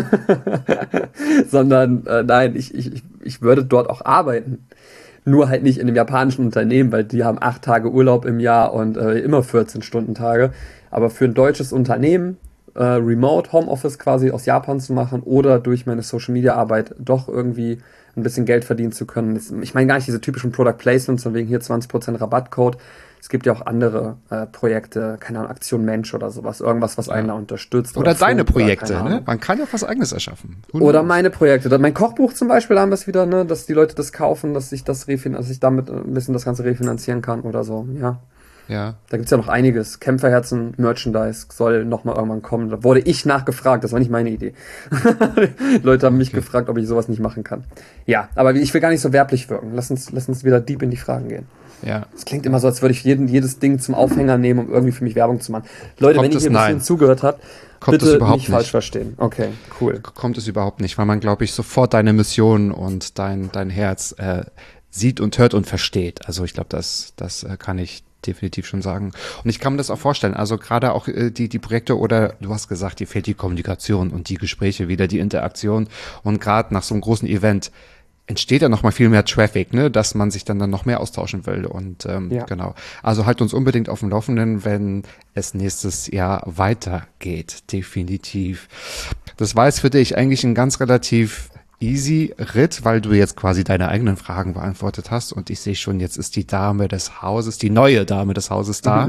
Sondern nein, ich würde dort auch arbeiten. Nur halt nicht in einem japanischen Unternehmen, weil die haben 8 Tage Urlaub im Jahr und immer 14-Stunden-Tage. Aber für ein deutsches Unternehmen, Remote, Homeoffice quasi aus Japan zu machen oder durch meine Social-Media-Arbeit doch irgendwie ein bisschen Geld verdienen zu können. Ich meine gar nicht diese typischen Product Placements, von wegen hier 20% Rabattcode. Es gibt ja auch andere Projekte, keine Ahnung, Aktion Mensch oder sowas. Irgendwas, was einen da unterstützt. Oder deine Projekte, ne? Man kann ja was Eigenes erschaffen. Oder meine Projekte. Mein Kochbuch zum Beispiel, da haben wir es wieder, ne? Dass die Leute das kaufen, dass ich damit ein bisschen das Ganze refinanzieren kann oder so, ja. Ja. Da gibt's ja noch einiges. Kämpferherzen, Merchandise soll nochmal irgendwann kommen. Da wurde ich nachgefragt, das war nicht meine Idee. Leute haben mich gefragt, ob ich sowas nicht machen kann. Ja, aber ich will gar nicht so werblich wirken. Lass uns wieder deep in die Fragen gehen. Ja. Es klingt immer so, als würde ich jedes Ding zum Aufhänger nehmen, um irgendwie für mich Werbung zu machen. Leute, wenn ihr hier ein bisschen zugehört habt, bitte nicht falsch verstehen. Okay, cool. Kommt es überhaupt nicht, weil man, glaube ich, sofort deine Mission und dein Herz sieht und hört und versteht. Also ich glaube, das kann ich definitiv schon sagen. Und ich kann mir das auch vorstellen, also gerade auch die Projekte oder du hast gesagt, dir fehlt die Kommunikation und die Gespräche wieder, die Interaktion und gerade nach so einem großen Event entsteht ja noch mal viel mehr Traffic, ne, dass man sich dann noch mehr austauschen will und genau. Also halt uns unbedingt auf dem Laufenden, wenn es nächstes Jahr weitergeht, definitiv. Das war jetzt für dich eigentlich ein ganz relativ easy Ritt, weil du jetzt quasi deine eigenen Fragen beantwortet hast und ich sehe schon, jetzt ist die Dame des Hauses, die neue Dame des Hauses da.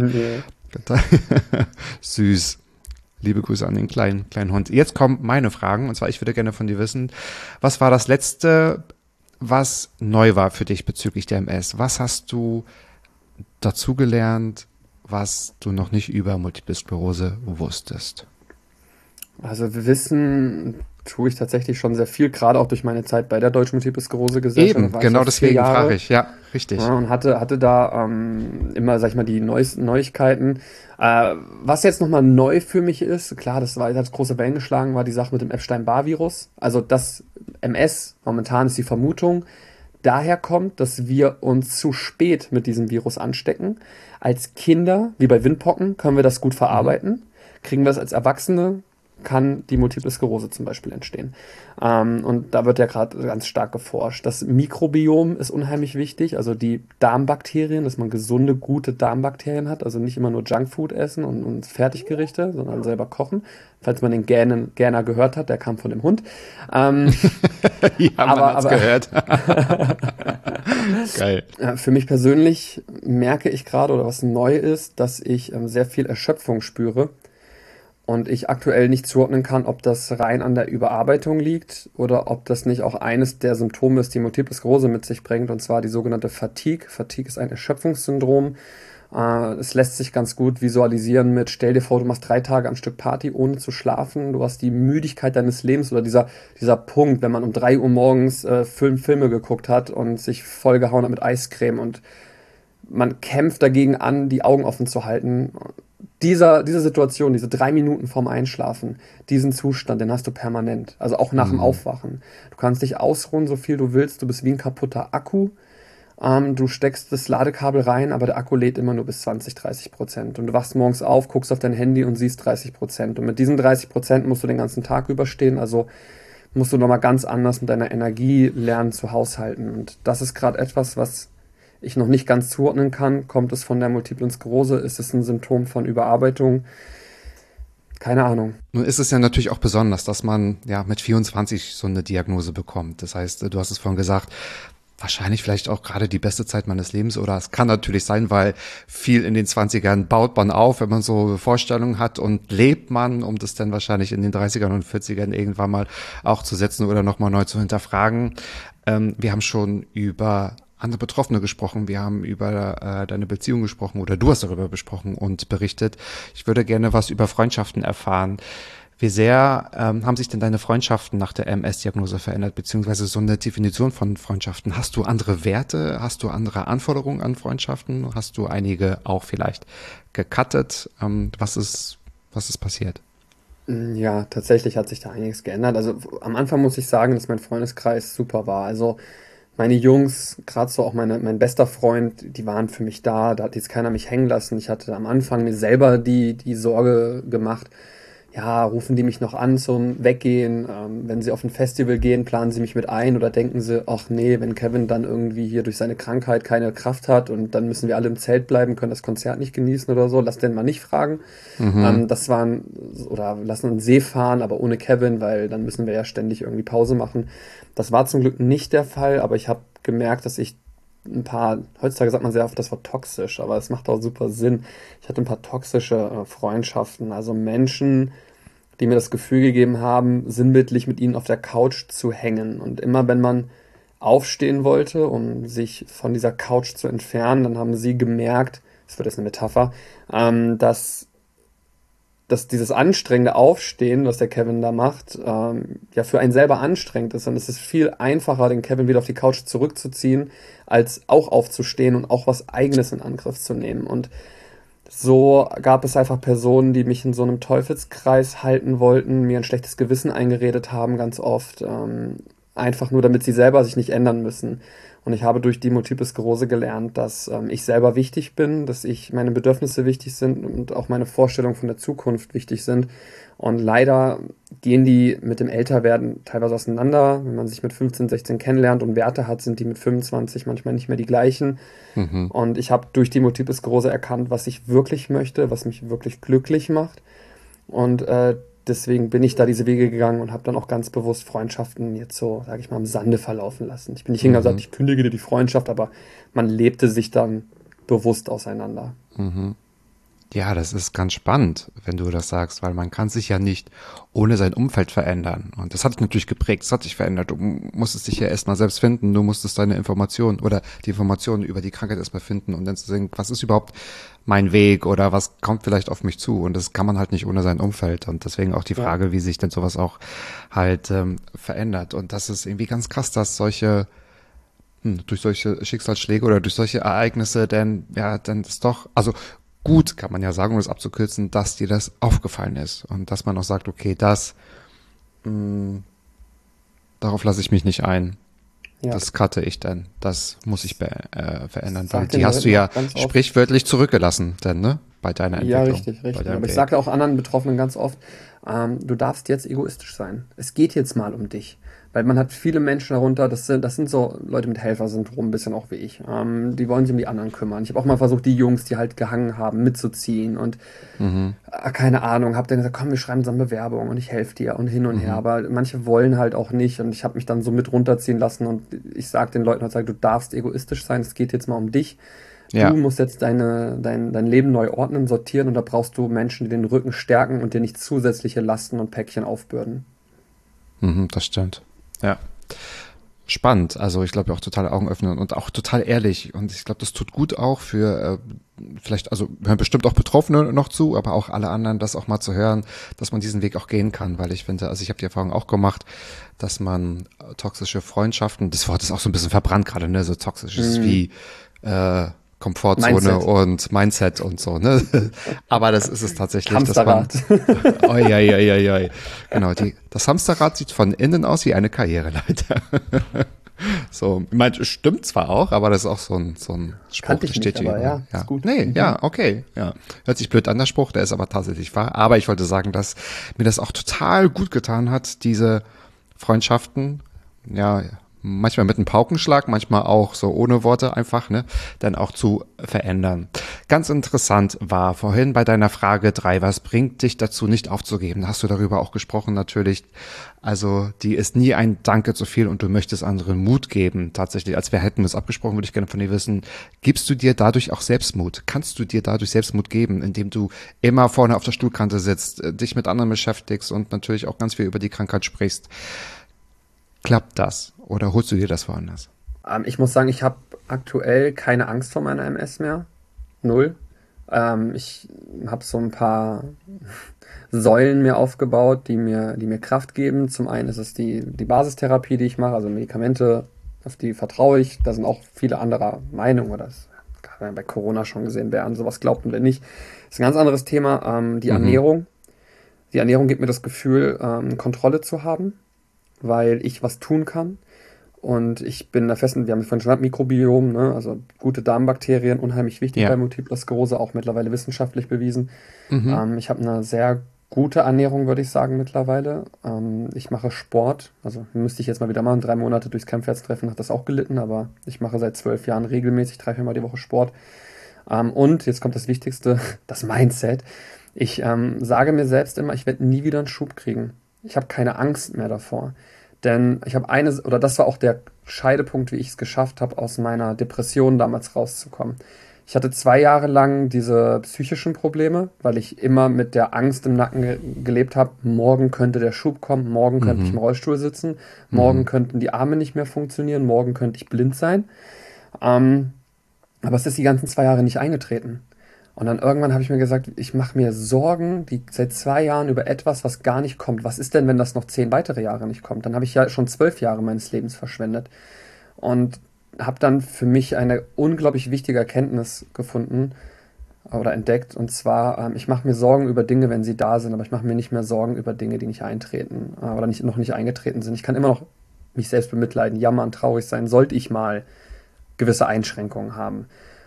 Süß. Liebe Grüße an den kleinen Hund. Jetzt kommen meine Fragen und zwar, ich würde gerne von dir wissen, was war das Letzte, was neu war für dich bezüglich der MS? Was hast du dazugelernt, was du noch nicht über Multiple Sklerose wusstest? Also wir wissen tue ich tatsächlich schon sehr viel, gerade auch durch meine Zeit bei der Deutschen Multiple Sklerose Gesellschaft. Eben, genau deswegen frage ich, ja, richtig. Ja, und hatte da immer, sag ich mal, die neuesten Neuigkeiten. Was jetzt nochmal neu für mich ist, klar, das hat große Wellen geschlagen, war die Sache mit dem Epstein-Barr-Virus. Also das MS, momentan ist die Vermutung, daher kommt, dass wir uns zu spät mit diesem Virus anstecken. Als Kinder, wie bei Windpocken, können wir das gut verarbeiten. Kriegen wir das als Erwachsene, kann die Multiple Sklerose zum Beispiel entstehen. Und da wird ja gerade ganz stark geforscht. Das Mikrobiom ist unheimlich wichtig, also die Darmbakterien, dass man gesunde, gute Darmbakterien hat, also nicht immer nur Junkfood essen und Fertiggerichte, sondern selber kochen. Falls man den Gähner gehört hat, der kam von dem Hund. Ja, man hat's gehört. Geil. Für mich persönlich merke ich gerade, oder was neu ist, dass ich sehr viel Erschöpfung spüre. Und ich aktuell nicht zuordnen kann, ob das rein an der Überarbeitung liegt oder ob das nicht auch eines der Symptome ist, die Multiple Sklerose mit sich bringt, und zwar die sogenannte Fatigue. Fatigue ist ein Erschöpfungssyndrom. Es lässt sich ganz gut visualisieren mit, stell dir vor, du machst 3 Tage am Stück Party, ohne zu schlafen. Du hast die Müdigkeit deines Lebens oder dieser Punkt, wenn man um 3 Uhr morgens Filme geguckt hat und sich vollgehauen hat mit Eiscreme und man kämpft dagegen an, die Augen offen zu halten. Diese Situation, diese 3 Minuten vorm Einschlafen, diesen Zustand, den hast du permanent. Also auch nach dem Aufwachen. Du kannst dich ausruhen, so viel du willst. Du bist wie ein kaputter Akku. Du steckst das Ladekabel rein, aber der Akku lädt immer nur bis 20-30%. Und du wachst morgens auf, guckst auf dein Handy und siehst 30%. Und mit diesen 30% musst du den ganzen Tag überstehen. Also musst du nochmal ganz anders mit deiner Energie lernen zu haushalten. Und das ist gerade etwas, was ich noch nicht ganz zuordnen kann. Kommt es von der Multiplen Sklerose? Ist es ein Symptom von Überarbeitung? Keine Ahnung. Nun ist es ja natürlich auch besonders, dass man ja mit 24 so eine Diagnose bekommt. Das heißt, du hast es vorhin gesagt, wahrscheinlich vielleicht auch gerade die beste Zeit meines Lebens, oder es kann natürlich sein, weil viel in den 20ern baut man auf, wenn man so Vorstellungen hat, und lebt man, um das dann wahrscheinlich in den 30ern und 40ern irgendwann mal auch zu setzen oder nochmal neu zu hinterfragen. Wir haben schon über andere Betroffene gesprochen, wir haben über deine Beziehung gesprochen, oder du hast darüber besprochen und berichtet. Ich würde gerne was über Freundschaften erfahren. Wie sehr haben sich denn deine Freundschaften nach der MS-Diagnose verändert, beziehungsweise so eine Definition von Freundschaften? Hast du andere Werte? Hast du andere Anforderungen an Freundschaften? Hast du einige auch vielleicht gecuttet? Was ist passiert? Ja, tatsächlich hat sich da einiges geändert. Also am Anfang muss ich sagen, dass mein Freundeskreis super war. Also meine Jungs, gerade so auch mein bester Freund, die waren für mich da. Da hat jetzt keiner mich hängen lassen. Ich hatte am Anfang mir selber die Sorge gemacht. Ja, rufen die mich noch an zum Weggehen? Wenn sie auf ein Festival gehen, planen sie mich mit ein, oder denken sie, ach nee, wenn Kevin dann irgendwie hier durch seine Krankheit keine Kraft hat und dann müssen wir alle im Zelt bleiben, können das Konzert nicht genießen oder so, lass den mal nicht fragen. Oder lassen einen See fahren, aber ohne Kevin, weil dann müssen wir ja ständig irgendwie Pause machen. Das war zum Glück nicht der Fall, aber ich habe gemerkt, dass ich heutzutage sagt man sehr oft das Wort toxisch, aber es macht auch super Sinn. Ich hatte ein paar toxische Freundschaften, also Menschen, die mir das Gefühl gegeben haben, sinnbildlich mit ihnen auf der Couch zu hängen. Und immer wenn man aufstehen wollte, um sich von dieser Couch zu entfernen, dann haben sie gemerkt, das wird jetzt eine Metapher, dass dieses anstrengende Aufstehen, was der Kevin da macht, ja für einen selber anstrengend ist. Und es ist viel einfacher, den Kevin wieder auf die Couch zurückzuziehen, als auch aufzustehen und auch was Eigenes in Angriff zu nehmen. Und so gab es einfach Personen, die mich in so einem Teufelskreis halten wollten, mir ein schlechtes Gewissen eingeredet haben, ganz oft, einfach nur, damit sie selber sich nicht ändern müssen. Und ich habe durch die Multiple Sklerose gelernt, dass ich selber wichtig bin, dass meine Bedürfnisse wichtig sind und auch meine Vorstellungen von der Zukunft wichtig sind. Und leider gehen die mit dem Älterwerden teilweise auseinander. Wenn man sich mit 15, 16 kennenlernt und Werte hat, sind die mit 25 manchmal nicht mehr die gleichen. Und ich habe durch die Multiple Sklerose erkannt, was ich wirklich möchte, was mich wirklich glücklich macht. Und deswegen bin ich da diese Wege gegangen und habe dann auch ganz bewusst Freundschaften jetzt so, sage ich mal, im Sande verlaufen lassen. Ich bin nicht hingegangen und gesagt, ich kündige dir die Freundschaft, aber man lebte sich dann bewusst auseinander. Ja, das ist ganz spannend, wenn du das sagst, weil man kann sich ja nicht ohne sein Umfeld verändern. Und das hat dich natürlich geprägt, das hat dich verändert. Du musstest dich ja erstmal selbst finden, du musstest deine Informationen oder die Informationen über die Krankheit erstmal finden und dann zu sehen, was ist überhaupt mein Weg oder was kommt vielleicht auf mich zu. Und das kann man halt nicht ohne sein Umfeld. Und deswegen auch die Frage, wie sich denn sowas auch halt verändert. Und das ist irgendwie ganz krass, dass durch solche Schicksalsschläge oder durch solche Ereignisse dann ist doch, also gut, kann man ja sagen, um das abzukürzen, dass dir das aufgefallen ist und dass man auch sagt, okay, darauf lasse ich mich nicht ein. Ja. Das cutte ich dann. Das muss ich verändern, weil Sag die den hast du Leuten ja auch ganz oft. sprichwörtlich zurückgelassen, denn, ne? Bei deiner Ja, Entwicklung. richtig. Bei deinem Aber ich Weg. sage auch anderen Betroffenen ganz oft, du darfst jetzt egoistisch sein. Es geht jetzt mal um dich. Weil man hat viele Menschen darunter, das sind so Leute mit Helfersyndrom, ein bisschen auch wie ich. Die wollen sich um die anderen kümmern. Ich habe auch mal versucht, die Jungs, die halt gehangen haben, mitzuziehen und keine Ahnung, habe dann gesagt, komm, wir schreiben so eine Bewerbung und ich helfe dir und hin und her. Aber manche wollen halt auch nicht und ich habe mich dann so mit runterziehen lassen und ich sage den Leuten halt, du darfst egoistisch sein, es geht jetzt mal um dich. Ja. Du musst jetzt dein Leben neu ordnen, sortieren und da brauchst du Menschen, die den Rücken stärken und dir nicht zusätzliche Lasten und Päckchen aufbürden. Das stimmt. Ja. Spannend. Also ich glaube auch total Augen öffnen und auch total ehrlich. Und ich glaube, das tut gut auch für vielleicht, also hören bestimmt auch Betroffene noch zu, aber auch alle anderen, das auch mal zu hören, dass man diesen Weg auch gehen kann. Weil ich finde, also ich habe die Erfahrung auch gemacht, dass man toxische Freundschaften, das Wort ist auch so ein bisschen verbrannt gerade, ne? So toxisch ist wie Komfortzone Mindset. und Mindset und so, ne? Aber das ist es tatsächlich. Hamsterrad. Oi. Genau, das Hamsterrad sieht von innen aus wie eine Karriereleiter. So, ich meine, stimmt zwar auch, aber das ist auch so ein Spruch, Kannte ich der steht nicht, aber hier. ja, ist gut. Nee, ja, okay, ja. Hört sich blöd an, der Spruch, der ist aber tatsächlich wahr. Aber ich wollte sagen, dass mir das auch total gut getan hat, diese Freundschaften, ja, manchmal mit einem Paukenschlag, manchmal auch so ohne Worte einfach, ne, dann auch zu verändern. Ganz interessant war vorhin bei deiner Frage 3, was bringt dich dazu, nicht aufzugeben? Da hast du darüber auch gesprochen natürlich. Also die ist nie ein Danke zu viel und du möchtest anderen Mut geben. Tatsächlich, als wir hätten das abgesprochen, würde ich gerne von dir wissen, gibst du dir dadurch auch Selbstmut? Kannst du dir dadurch Selbstmut geben, indem du immer vorne auf der Stuhlkante sitzt, dich mit anderen beschäftigst und natürlich auch ganz viel über die Krankheit sprichst? Klappt das oder holst du dir das woanders? Ich muss sagen, ich habe aktuell keine Angst vor meiner MS mehr. Null. Ich habe so ein paar Säulen mir aufgebaut, die mir Kraft geben. Zum einen ist es die Basistherapie, die ich mache, also Medikamente, auf die vertraue ich. Da sind auch viele anderer Meinung, oder das haben wir bei Corona schon gesehen, wer an sowas glaubt und wer nicht. Das ist ein ganz anderes Thema. Die Ernährung. Die Ernährung gibt mir das Gefühl, Kontrolle zu haben, weil ich was tun kann. Und ich bin der festen, wir haben es vorhin schon gesagt, Mikrobiom, ne? Also gute Darmbakterien, unheimlich wichtig bei Multipler Sklerose, auch mittlerweile wissenschaftlich bewiesen. Ich habe eine sehr gute Ernährung, würde ich sagen, mittlerweile. Ich mache Sport, also müsste ich jetzt mal wieder machen, 3 Monate durchs Campfest-Treffen hat das auch gelitten, aber ich mache seit 12 Jahren regelmäßig 3-4 Mal die Woche Sport. Und jetzt kommt das Wichtigste, das Mindset. Ich sage mir selbst immer, ich werde nie wieder einen Schub kriegen. Ich habe keine Angst mehr davor. Denn ich habe das war auch der Scheidepunkt, wie ich es geschafft habe, aus meiner Depression damals rauszukommen. Ich hatte 2 Jahre lang diese psychischen Probleme, weil ich immer mit der Angst im Nacken gelebt habe, morgen könnte der Schub kommen, morgen könnte ich im Rollstuhl sitzen, morgen könnten die Arme nicht mehr funktionieren, morgen könnte ich blind sein. Aber es ist die ganzen 2 Jahre nicht eingetreten. Und dann irgendwann habe ich mir gesagt, ich mache mir Sorgen seit 2 Jahren über etwas, was gar nicht kommt. Was ist denn, wenn das noch 10 weitere Jahre nicht kommt? Dann habe ich ja schon 12 Jahre meines Lebens verschwendet. Und habe dann für mich eine unglaublich wichtige Erkenntnis gefunden oder entdeckt. Und zwar, ich mache mir Sorgen über Dinge, wenn sie da sind, aber ich mache mir nicht mehr Sorgen über Dinge, die nicht eintreten oder noch nicht eingetreten sind. Ich kann immer noch mich selbst bemitleiden, jammern, traurig sein, sollte ich mal gewisse Einschränkungen haben.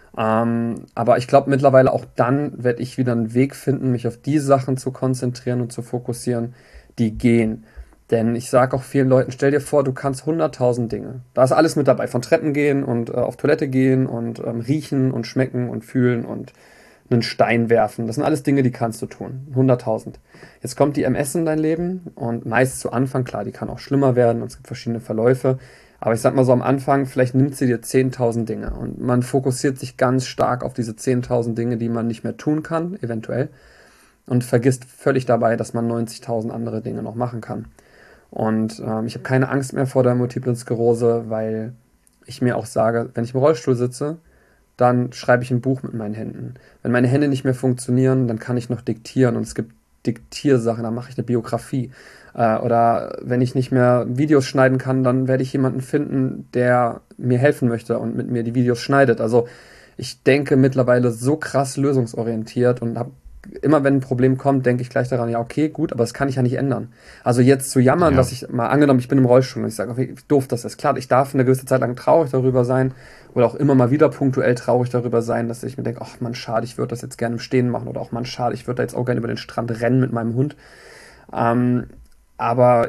Aber ich glaube mittlerweile auch dann werde ich wieder einen Weg finden, mich auf die Sachen zu konzentrieren und zu fokussieren, die gehen. Denn ich sage auch vielen Leuten, stell dir vor, du kannst 100.000 Dinge. Da ist alles mit dabei, von Treppen gehen und auf Toilette gehen und riechen und schmecken und fühlen und einen Stein werfen. Das sind alles Dinge, die kannst du tun. 100.000. Jetzt kommt die MS in dein Leben und meist zu Anfang, klar, die kann auch schlimmer werden und es gibt verschiedene Verläufe. Aber ich sag mal so am Anfang, vielleicht nimmt sie dir 10.000 Dinge und man fokussiert sich ganz stark auf diese 10.000 Dinge, die man nicht mehr tun kann, eventuell, und vergisst völlig dabei, dass man 90.000 andere Dinge noch machen kann. Und ich habe keine Angst mehr vor der Multiplen Sklerose, weil ich mir auch sage, wenn ich im Rollstuhl sitze, dann schreibe ich ein Buch mit meinen Händen. Wenn meine Hände nicht mehr funktionieren, dann kann ich noch diktieren und es gibt Diktiersachen, dann mache ich eine Biografie. Oder wenn ich nicht mehr Videos schneiden kann, dann werde ich jemanden finden, der mir helfen möchte und mit mir die Videos schneidet. Also ich denke mittlerweile so krass lösungsorientiert und habe immer, wenn ein Problem kommt, denke ich gleich daran, ja, okay, gut, aber das kann ich ja nicht ändern. Also jetzt zu jammern, dass ich mal angenommen, ich bin im Rollstuhl und ich sage, okay, wie doof das ist. Klar, ich darf eine gewisse Zeit lang traurig darüber sein oder auch immer mal wieder punktuell traurig darüber sein, dass ich mir denke, ach man, schade, ich würde das jetzt gerne im Stehen machen oder auch man, schade, ich würde da jetzt auch gerne über den Strand rennen mit meinem Hund. Aber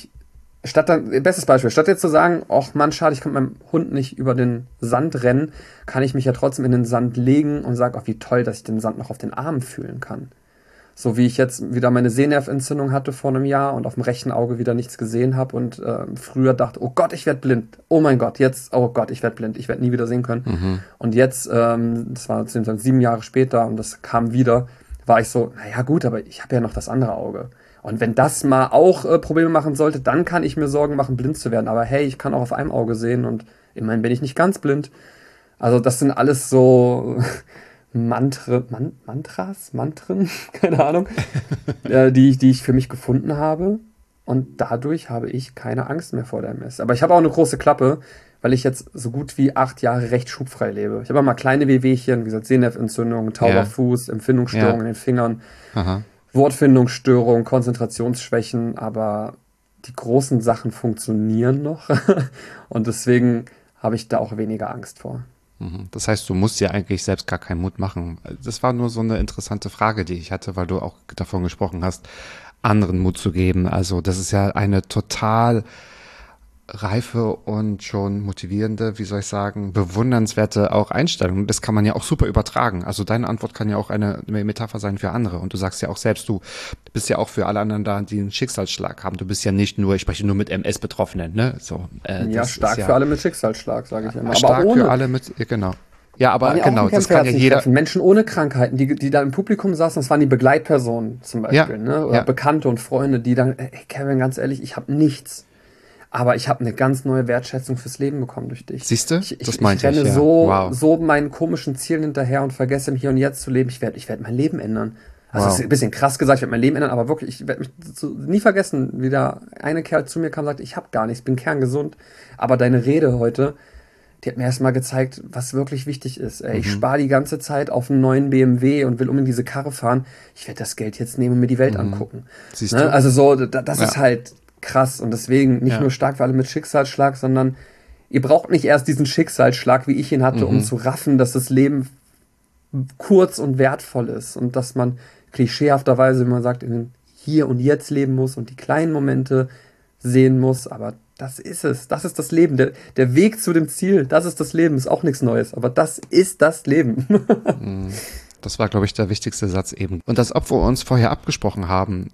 bestes Beispiel, statt jetzt zu sagen, ach Mann, schade, ich kann mit meinem Hund nicht über den Sand rennen, kann ich mich ja trotzdem in den Sand legen und sage, ach wie toll, dass ich den Sand noch auf den Armen fühlen kann. So wie ich jetzt wieder meine Sehnerventzündung hatte vor einem Jahr und auf dem rechten Auge wieder nichts gesehen habe und früher dachte, oh Gott, ich werde blind. Oh mein Gott, jetzt, oh Gott, ich werde blind, ich werde nie wieder sehen können. Und jetzt, das war 7 Jahre später und das kam wieder, war ich so, naja gut, aber ich habe ja noch das andere Auge. Und wenn das mal auch Probleme machen sollte, dann kann ich mir Sorgen machen, blind zu werden. Aber hey, ich kann auch auf einem Auge sehen und immerhin bin ich nicht ganz blind. Also das sind alles so Mantren, keine Ahnung, die ich für mich gefunden habe. Und dadurch habe ich keine Angst mehr vor der MS. Aber ich habe auch eine große Klappe, weil ich jetzt so gut wie 8 Jahre recht schubfrei lebe. Ich habe immer kleine Wehwehchen, wie gesagt, Sehnerventzündung, tauber Fuß, Empfindungsstörungen in den Fingern. Aha. Wortfindungsstörung, Konzentrationsschwächen, aber die großen Sachen funktionieren noch und deswegen habe ich da auch weniger Angst vor. Das heißt, du musst dir eigentlich selbst gar keinen Mut machen. Das war nur so eine interessante Frage, die ich hatte, weil du auch davon gesprochen hast, anderen Mut zu geben. Also das ist ja eine total reife und schon motivierende, wie soll ich sagen, bewundernswerte auch Einstellung. Das kann man ja auch super übertragen. Also deine Antwort kann ja auch eine Metapher sein für andere. Und du sagst ja auch selbst, du bist ja auch für alle anderen da, die einen Schicksalsschlag haben. Du bist ja nicht nur, ich spreche nur mit MS-Betroffenen, ne? So, ja, stark für alle mit Schicksalsschlag, sage ich immer. Stark aber ohne, für alle mit, genau. Ja, aber genau, das kann ja jeder. Menschen ohne Krankheiten, die da im Publikum saßen, das waren die Begleitpersonen zum Beispiel, ne? Oder Bekannte und Freunde, die dann, hey Kevin, ganz ehrlich, ich habe nichts. Aber ich habe eine ganz neue Wertschätzung fürs Leben bekommen durch dich. Siehst du? Das meinte ich. Ich renne so meinen komischen Zielen hinterher und vergesse im Hier und Jetzt zu leben. Ich werd mein Leben ändern. Also das ist ein bisschen krass gesagt, ich werde mein Leben ändern, aber wirklich, ich werde mich nie vergessen, wie da eine Kerl zu mir kam und sagte, ich habe gar nichts, bin kerngesund. Aber deine Rede heute, die hat mir erstmal gezeigt, was wirklich wichtig ist. Ich spare die ganze Zeit auf einen neuen BMW und will unbedingt diese Karre fahren. Ich werde das Geld jetzt nehmen und mir die Welt angucken. Siehst du? Also so, das ist halt krass und deswegen nicht nur stark für alle mit Schicksalsschlag, sondern ihr braucht nicht erst diesen Schicksalsschlag, wie ich ihn hatte, um zu raffen, dass das Leben kurz und wertvoll ist und dass man klischeehafterweise, wie man sagt, in den Hier und Jetzt leben muss und die kleinen Momente sehen muss, aber das ist es, das ist das Leben, der Weg zu dem Ziel, das ist das Leben, ist auch nichts Neues, aber das ist das Leben. Das war, glaube ich, der wichtigste Satz eben. Und das, ob wir uns vorher abgesprochen haben,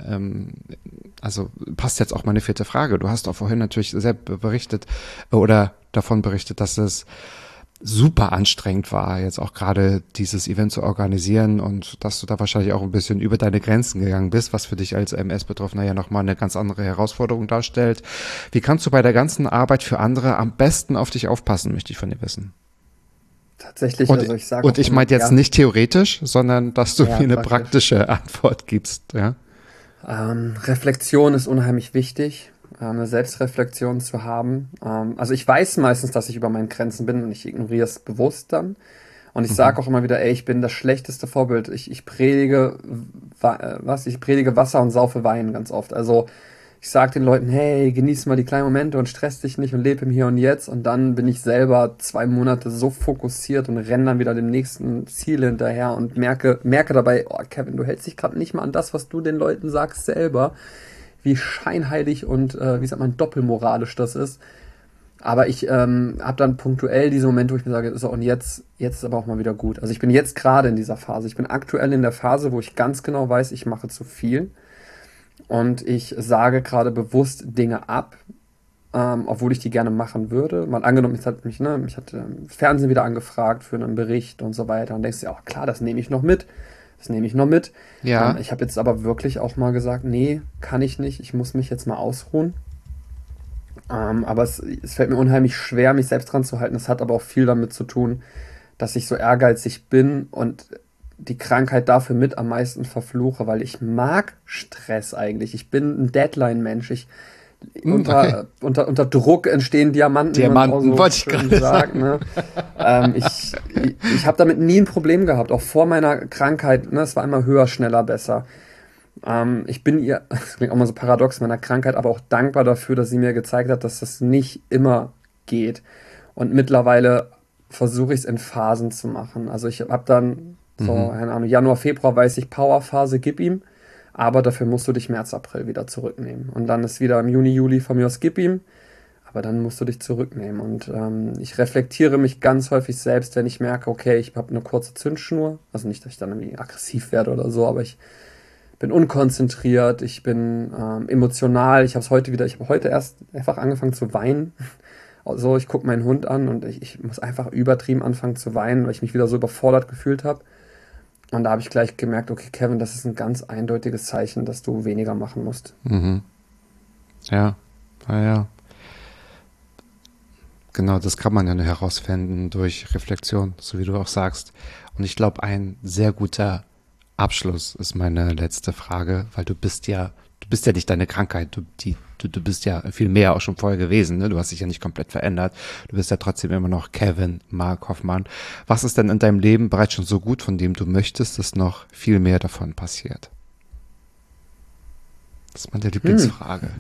also passt jetzt auch meine 4. Frage. Du hast auch vorhin natürlich selbst berichtet oder davon berichtet, dass es super anstrengend war, jetzt auch gerade dieses Event zu organisieren und dass du da wahrscheinlich auch ein bisschen über deine Grenzen gegangen bist, was für dich als MS-Betroffener ja nochmal eine ganz andere Herausforderung darstellt. Wie kannst du bei der ganzen Arbeit für andere am besten auf dich aufpassen, möchte ich von dir wissen. Tatsächlich, und, also ich sage. Und ich meine jetzt nicht theoretisch, sondern dass du mir eine praktische Antwort gibst. Ja? Reflexion ist unheimlich wichtig, eine Selbstreflexion zu haben. Also ich weiß meistens, dass ich über meinen Grenzen bin und ich ignoriere es bewusst dann. Und ich sage auch immer wieder, ich bin das schlechteste Vorbild. Ich predige Wasser und saufe Wein ganz oft. Also ich sage den Leuten, hey, genieß mal die kleinen Momente und stress dich nicht und lebe im Hier und Jetzt. Und dann bin ich selber 2 Monate so fokussiert und renne dann wieder dem nächsten Ziel hinterher und merke dabei, oh Kevin, du hältst dich gerade nicht mal an das, was du den Leuten sagst selber. Wie scheinheilig und, doppelmoralisch das ist. Aber ich habe dann punktuell diese Momente, wo ich mir sage, so und jetzt ist aber auch mal wieder gut. Also ich bin jetzt gerade in dieser Phase. Ich bin aktuell in der Phase, wo ich ganz genau weiß, ich mache zu viel. Und ich sage gerade bewusst Dinge ab, obwohl ich die gerne machen würde. Mal angenommen, mich hat Fernsehen wieder angefragt für einen Bericht und so weiter. Und denkst du, ja, klar, das nehme ich noch mit. Ja. Ich habe jetzt aber wirklich auch mal gesagt, nee, kann ich nicht. Ich muss mich jetzt mal ausruhen. Aber es fällt mir unheimlich schwer, mich selbst dran zu halten. Das hat aber auch viel damit zu tun, dass ich so ehrgeizig bin und die Krankheit dafür mit am meisten verfluche, weil ich mag Stress eigentlich. Ich bin ein Deadline-Mensch. Unter Druck entstehen Diamanten, wie man auch so wollte ich schön gerade sagt. Ne? Ich habe damit nie ein Problem gehabt, auch vor meiner Krankheit. Ne? Es war immer höher, schneller, besser. Ich bin ihr, das klingt auch mal so paradox, meiner Krankheit, aber auch dankbar dafür, dass sie mir gezeigt hat, dass das nicht immer geht. Und mittlerweile versuche ich es in Phasen zu machen. Also ich habe dann keine Ahnung, Januar, Februar weiß ich, Powerphase, gib ihm. Aber dafür musst du dich März, April wieder zurücknehmen. Und dann ist wieder im Juni, Juli von mir aus, gib ihm. Aber dann musst du dich zurücknehmen. Und ich reflektiere mich ganz häufig selbst, wenn ich merke, okay, ich habe eine kurze Zündschnur. Also nicht, dass ich dann irgendwie aggressiv werde oder so, aber ich bin unkonzentriert, ich bin emotional. Ich habe heute erst einfach angefangen zu weinen. Also ich gucke meinen Hund an und ich muss einfach übertrieben anfangen zu weinen, weil ich mich wieder so überfordert gefühlt habe. Und da habe ich gleich gemerkt, okay, Kevin, das ist ein ganz eindeutiges Zeichen, dass du weniger machen musst. Mhm. Ja, naja. Genau, das kann man ja nur herausfinden durch Reflexion, so wie du auch sagst. Und ich glaube, ein sehr guter Abschluss ist meine letzte Frage, weil du bist ja nicht deine Krankheit, du bist ja viel mehr auch schon vorher gewesen, ne? Du hast dich ja nicht komplett verändert, du bist ja trotzdem immer noch Kevin Mark Hoffmann. Was ist denn in deinem Leben bereits schon so gut, von dem du möchtest, dass noch viel mehr davon passiert? Das ist meine Lieblingsfrage.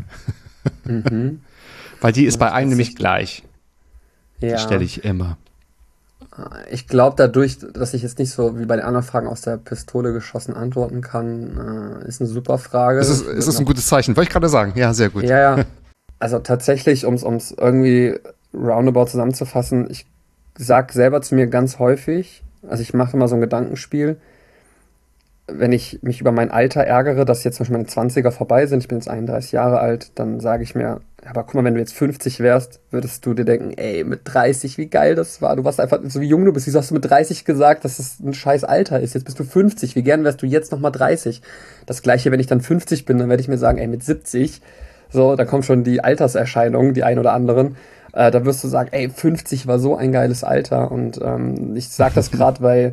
Weil die ist bei einem nämlich gleich. Ja. Die stelle ich immer. Ich glaube, dadurch, dass ich jetzt nicht so wie bei den anderen Fragen aus der Pistole geschossen antworten kann, ist eine super Frage. Es ist ein gutes Zeichen, wollte ich gerade sagen. Ja, sehr gut. Ja. Also tatsächlich, um es irgendwie roundabout zusammenzufassen, ich sage selber zu mir ganz häufig, also ich mache immer so ein Gedankenspiel, wenn ich mich über mein Alter ärgere, dass jetzt zum Beispiel meine 20er vorbei sind, ich bin jetzt 31 Jahre alt, dann sage ich mir, aber guck mal, wenn du jetzt 50 wärst, würdest du dir denken, ey, mit 30, wie geil das war. Du warst einfach, so wie jung du bist, wieso hast du mit 30 gesagt, dass es ein scheiß Alter ist? Jetzt bist du 50, wie gern wärst du jetzt nochmal 30? Das Gleiche, wenn ich dann 50 bin, dann werde ich mir sagen, ey, mit 70, so, da kommen schon die Alterserscheinungen, die ein oder anderen. Da wirst du sagen, ey, 50 war so ein geiles Alter. Und ich sage das gerade, weil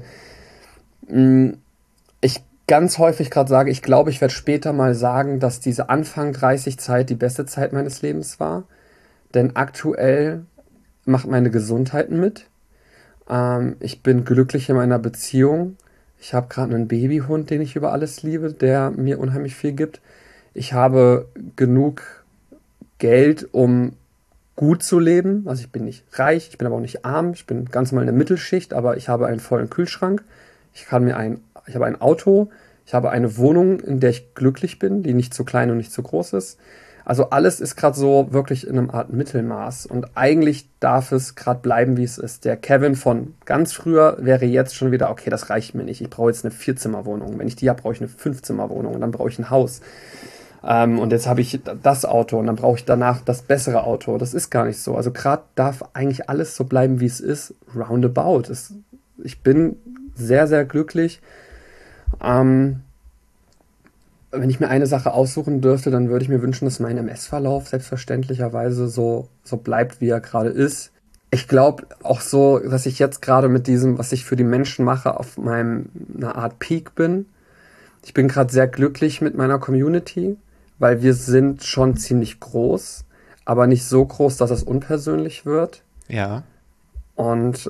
ich ganz häufig gerade sage, ich glaube, ich werde später mal sagen, dass diese Anfang 30 Zeit die beste Zeit meines Lebens war. Denn aktuell macht meine Gesundheit mit. Ich bin glücklich in meiner Beziehung. Ich habe gerade einen Babyhund, den ich über alles liebe, der mir unheimlich viel gibt. Ich habe genug Geld, um gut zu leben. Also ich bin nicht reich, ich bin aber auch nicht arm. Ich bin ganz normal in der Mittelschicht, aber ich habe einen vollen Kühlschrank. Ich habe ein Auto, ich habe eine Wohnung, in der ich glücklich bin, die nicht zu klein und nicht zu groß ist. Also alles ist gerade so wirklich in einem Art Mittelmaß. Und eigentlich darf es gerade bleiben, wie es ist. Der Kevin von ganz früher wäre jetzt schon wieder, okay, das reicht mir nicht. Ich brauche jetzt eine 4-Zimmer-Wohnung. Wenn ich die habe, brauche ich eine 5-Zimmer-Wohnung und dann brauche ich ein Haus. Und jetzt habe ich das Auto und dann brauche ich danach das bessere Auto. Das ist gar nicht so. Also gerade darf eigentlich alles so bleiben, wie es ist. Roundabout. Ich bin sehr, sehr glücklich. Wenn ich mir eine Sache aussuchen dürfte, dann würde ich mir wünschen, dass mein MS-Verlauf selbstverständlicherweise so bleibt, wie er gerade ist. Ich glaube auch so, dass ich jetzt gerade mit diesem, was ich für die Menschen mache, auf einer Art Peak bin. Ich bin gerade sehr glücklich mit meiner Community, weil wir sind schon ziemlich groß, aber nicht so groß, dass es unpersönlich wird. Ja. Und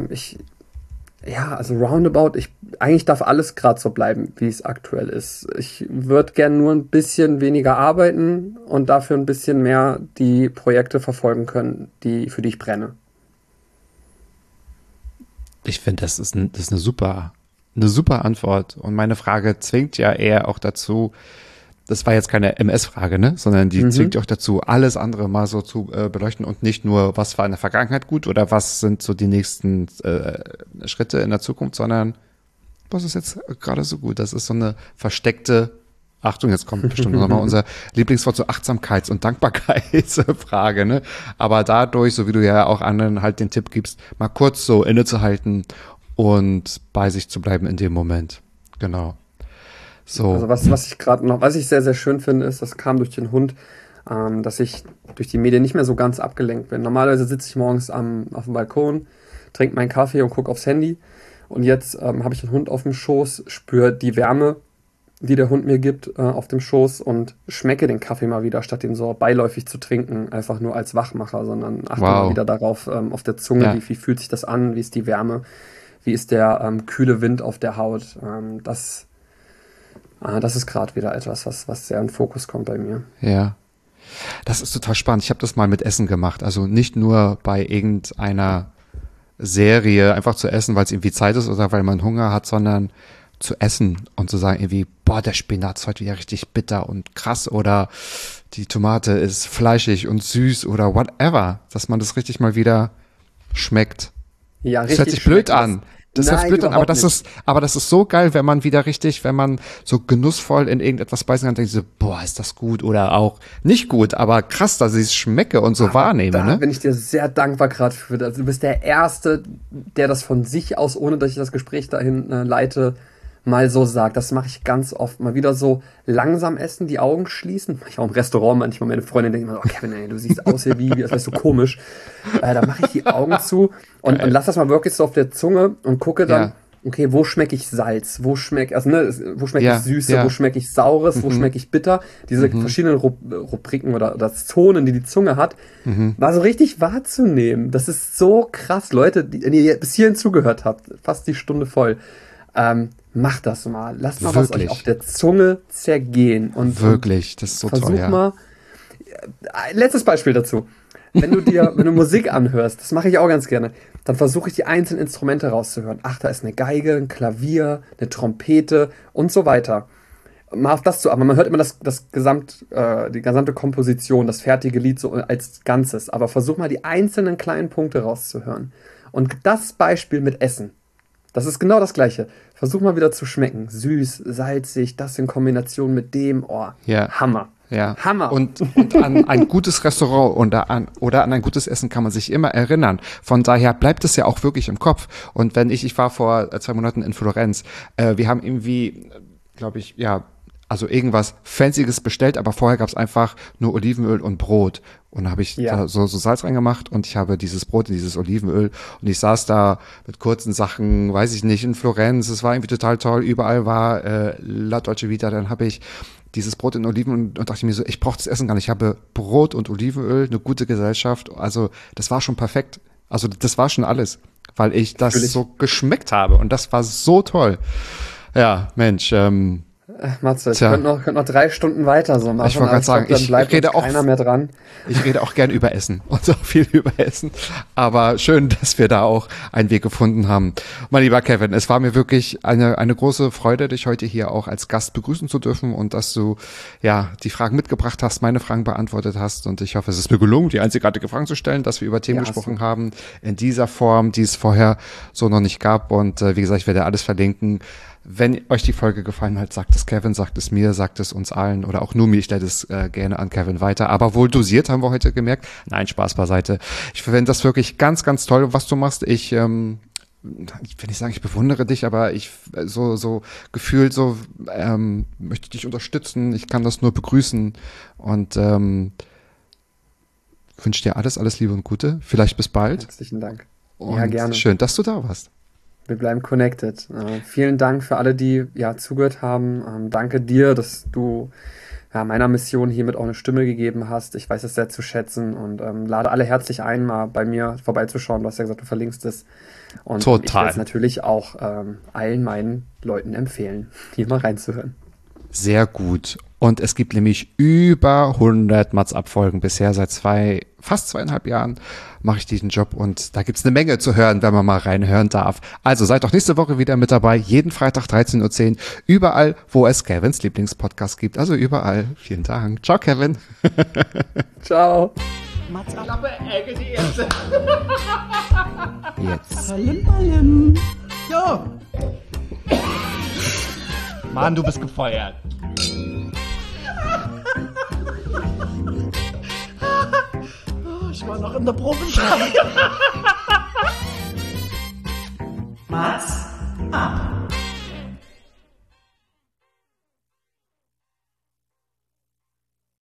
also roundabout, eigentlich darf alles gerade so bleiben, wie es aktuell ist. Ich würde gern nur ein bisschen weniger arbeiten und dafür ein bisschen mehr die Projekte verfolgen können, für die ich brenne. Ich finde, das ist eine super Antwort. Und meine Frage zwingt ja eher auch dazu, das war jetzt keine MS-Frage, ne, sondern die zwingt auch dazu, alles andere mal so zu beleuchten und nicht nur, was war in der Vergangenheit gut oder was sind so die nächsten Schritte in der Zukunft, sondern was ist jetzt gerade so gut. Das ist so eine versteckte Achtung, jetzt kommt bestimmt nochmal unser Lieblingswort zur Achtsamkeits- und Dankbarkeitsfrage, ne? Aber dadurch, so wie du ja auch anderen halt den Tipp gibst, mal kurz so innezuhalten und bei sich zu bleiben in dem Moment. Genau. So. Also was ich sehr, sehr schön finde, ist, das kam durch den Hund, dass ich durch die Medien nicht mehr so ganz abgelenkt bin. Normalerweise sitze ich morgens auf dem Balkon, trinke meinen Kaffee und gucke aufs Handy. Und jetzt habe ich den Hund auf dem Schoß, spüre die Wärme, die der Hund mir gibt, auf dem Schoß und schmecke den Kaffee mal wieder, statt den so beiläufig zu trinken, einfach nur als Wachmacher, sondern achte mal wieder darauf, auf der Zunge, wie fühlt sich das an, wie ist die Wärme, wie ist der kühle Wind auf der Haut. Das ist gerade wieder etwas, was sehr in den Fokus kommt bei mir. Ja, das ist total spannend. Ich habe das mal mit Essen gemacht, also nicht nur bei irgendeiner Serie einfach zu essen, weil es irgendwie Zeit ist oder weil man Hunger hat, sondern zu essen und zu sagen irgendwie, boah, der Spinat ist heute wieder richtig bitter und krass oder die Tomate ist fleischig und süß oder whatever, dass man das richtig mal wieder schmeckt. Ja, das hört sich blöd an. Das hört sich blöd an, aber das ist so geil, wenn man wieder richtig, wenn man so genussvoll in irgendetwas beißen kann, denkt so, boah, ist das gut oder auch nicht gut, aber krass, dass ich es schmecke und so wahrnehme, da ne? bin ich dir sehr dankbar gerade für. Also du bist der Erste, der das von sich aus, ohne dass ich das Gespräch dahin leite, mal so sagt. Das mache ich ganz oft. Mal wieder so langsam essen, die Augen schließen. Mache ich auch im Restaurant manchmal. Meine Freundin denkt immer so, oh Kevin, ey, du siehst aus hier wie das ist so komisch. Da mache ich die Augen zu und lass das mal wirklich so auf der Zunge und gucke dann, okay, wo schmecke ich Salz? Wo schmecke ich Süße? Wo schmecke ich Saures? Wo schmecke ich bitter? Diese verschiedenen Rubriken oder Zonen, die Zunge hat, mal so richtig wahrzunehmen. Das ist so krass. Leute, wenn ihr bis hierhin zugehört habt, fast die Stunde voll, macht das mal. Lasst mal was euch auf der Zunge zergehen. Und wirklich, das ist so toll, versuch mal. Letztes Beispiel dazu. Wenn du Musik anhörst, das mache ich auch ganz gerne, dann versuche ich die einzelnen Instrumente rauszuhören. Ach, da ist eine Geige, ein Klavier, eine Trompete und so weiter. Mal auf das zu achten. Man hört immer die gesamte Komposition, das fertige Lied so als Ganzes. Aber versuch mal die einzelnen kleinen Punkte rauszuhören. Und das Beispiel mit Essen. Das ist genau das Gleiche. Versuch mal wieder zu schmecken. Süß, salzig, das in Kombination mit dem. Oh, Hammer. Ja. Hammer. Und an ein gutes Restaurant oder an ein gutes Essen kann man sich immer erinnern. Von daher bleibt es ja auch wirklich im Kopf. Und wenn ich war vor 2 Monaten in Florenz, wir haben irgendwie, glaube ich, also irgendwas Fancyes bestellt, aber vorher gab es einfach nur Olivenöl und Brot. Und da habe ich da so Salz reingemacht und ich habe dieses Brot in dieses Olivenöl und ich saß da mit kurzen Sachen, weiß ich nicht, in Florenz, es war irgendwie total toll, überall war La Dolce Vita, dann habe ich dieses Brot in Oliven und dachte mir so, ich brauche das Essen gar nicht, ich habe Brot und Olivenöl, eine gute Gesellschaft, also das war schon perfekt, also das war schon alles, weil ich das so geschmeckt habe und das war so toll. Ja, Mensch, Matze, ich könnte noch 3 Stunden weiter so machen. Ich wollte gerade sagen, dann bleibt keiner mehr dran. Ich rede auch gern über Essen und so viel über Essen. Aber schön, dass wir da auch einen Weg gefunden haben. Mein lieber Kevin, es war mir wirklich eine große Freude, dich heute hier auch als Gast begrüßen zu dürfen und dass du die Fragen mitgebracht hast, meine Fragen beantwortet hast. Und ich hoffe, es ist mir gelungen, die einzigartige Fragen zu stellen, dass wir über Themen gesprochen haben in dieser Form, die es vorher so noch nicht gab. Und wie gesagt, ich werde alles verlinken. Wenn euch die Folge gefallen hat, sagt es Kevin, sagt es mir, sagt es uns allen oder auch nur mir. Ich leite es gerne an Kevin weiter. Aber wohl dosiert, haben wir heute gemerkt. Nein, Spaß beiseite. Ich finde das wirklich ganz, ganz toll, was du machst. Ich will nicht sagen, ich bewundere dich, aber ich so gefühlt möchte dich unterstützen. Ich kann das nur begrüßen und wünsche dir alles Liebe und Gute. Vielleicht bis bald. Herzlichen Dank. Und gerne. Schön, dass du da warst. Wir bleiben connected. Vielen Dank für alle, die zugehört haben. Danke dir, dass du meiner Mission hiermit auch eine Stimme gegeben hast. Ich weiß es sehr zu schätzen und lade alle herzlich ein, mal bei mir vorbeizuschauen. Du hast ja gesagt, du verlinkst es. Und total. Ich werde es natürlich auch allen meinen Leuten empfehlen, hier mal reinzuhören. Sehr gut. Und es gibt nämlich über 100 Mats-Ab-Folgen bisher. Seit fast 2,5 Jahren mache ich diesen Job und da gibt's eine Menge zu hören, wenn man mal reinhören darf. Also seid auch nächste Woche wieder mit dabei. Jeden Freitag 13:10 Uhr. Überall, wo es Kevins Lieblingspodcast gibt. Also überall. Vielen Dank. Ciao, Kevin. Ciao. Mats-Ab. Klappe, Ecke, die erste. Jetzt. Palim. So. Mann, du bist gefeuert. müssen wir noch in der Probe schreiben. Mats ab.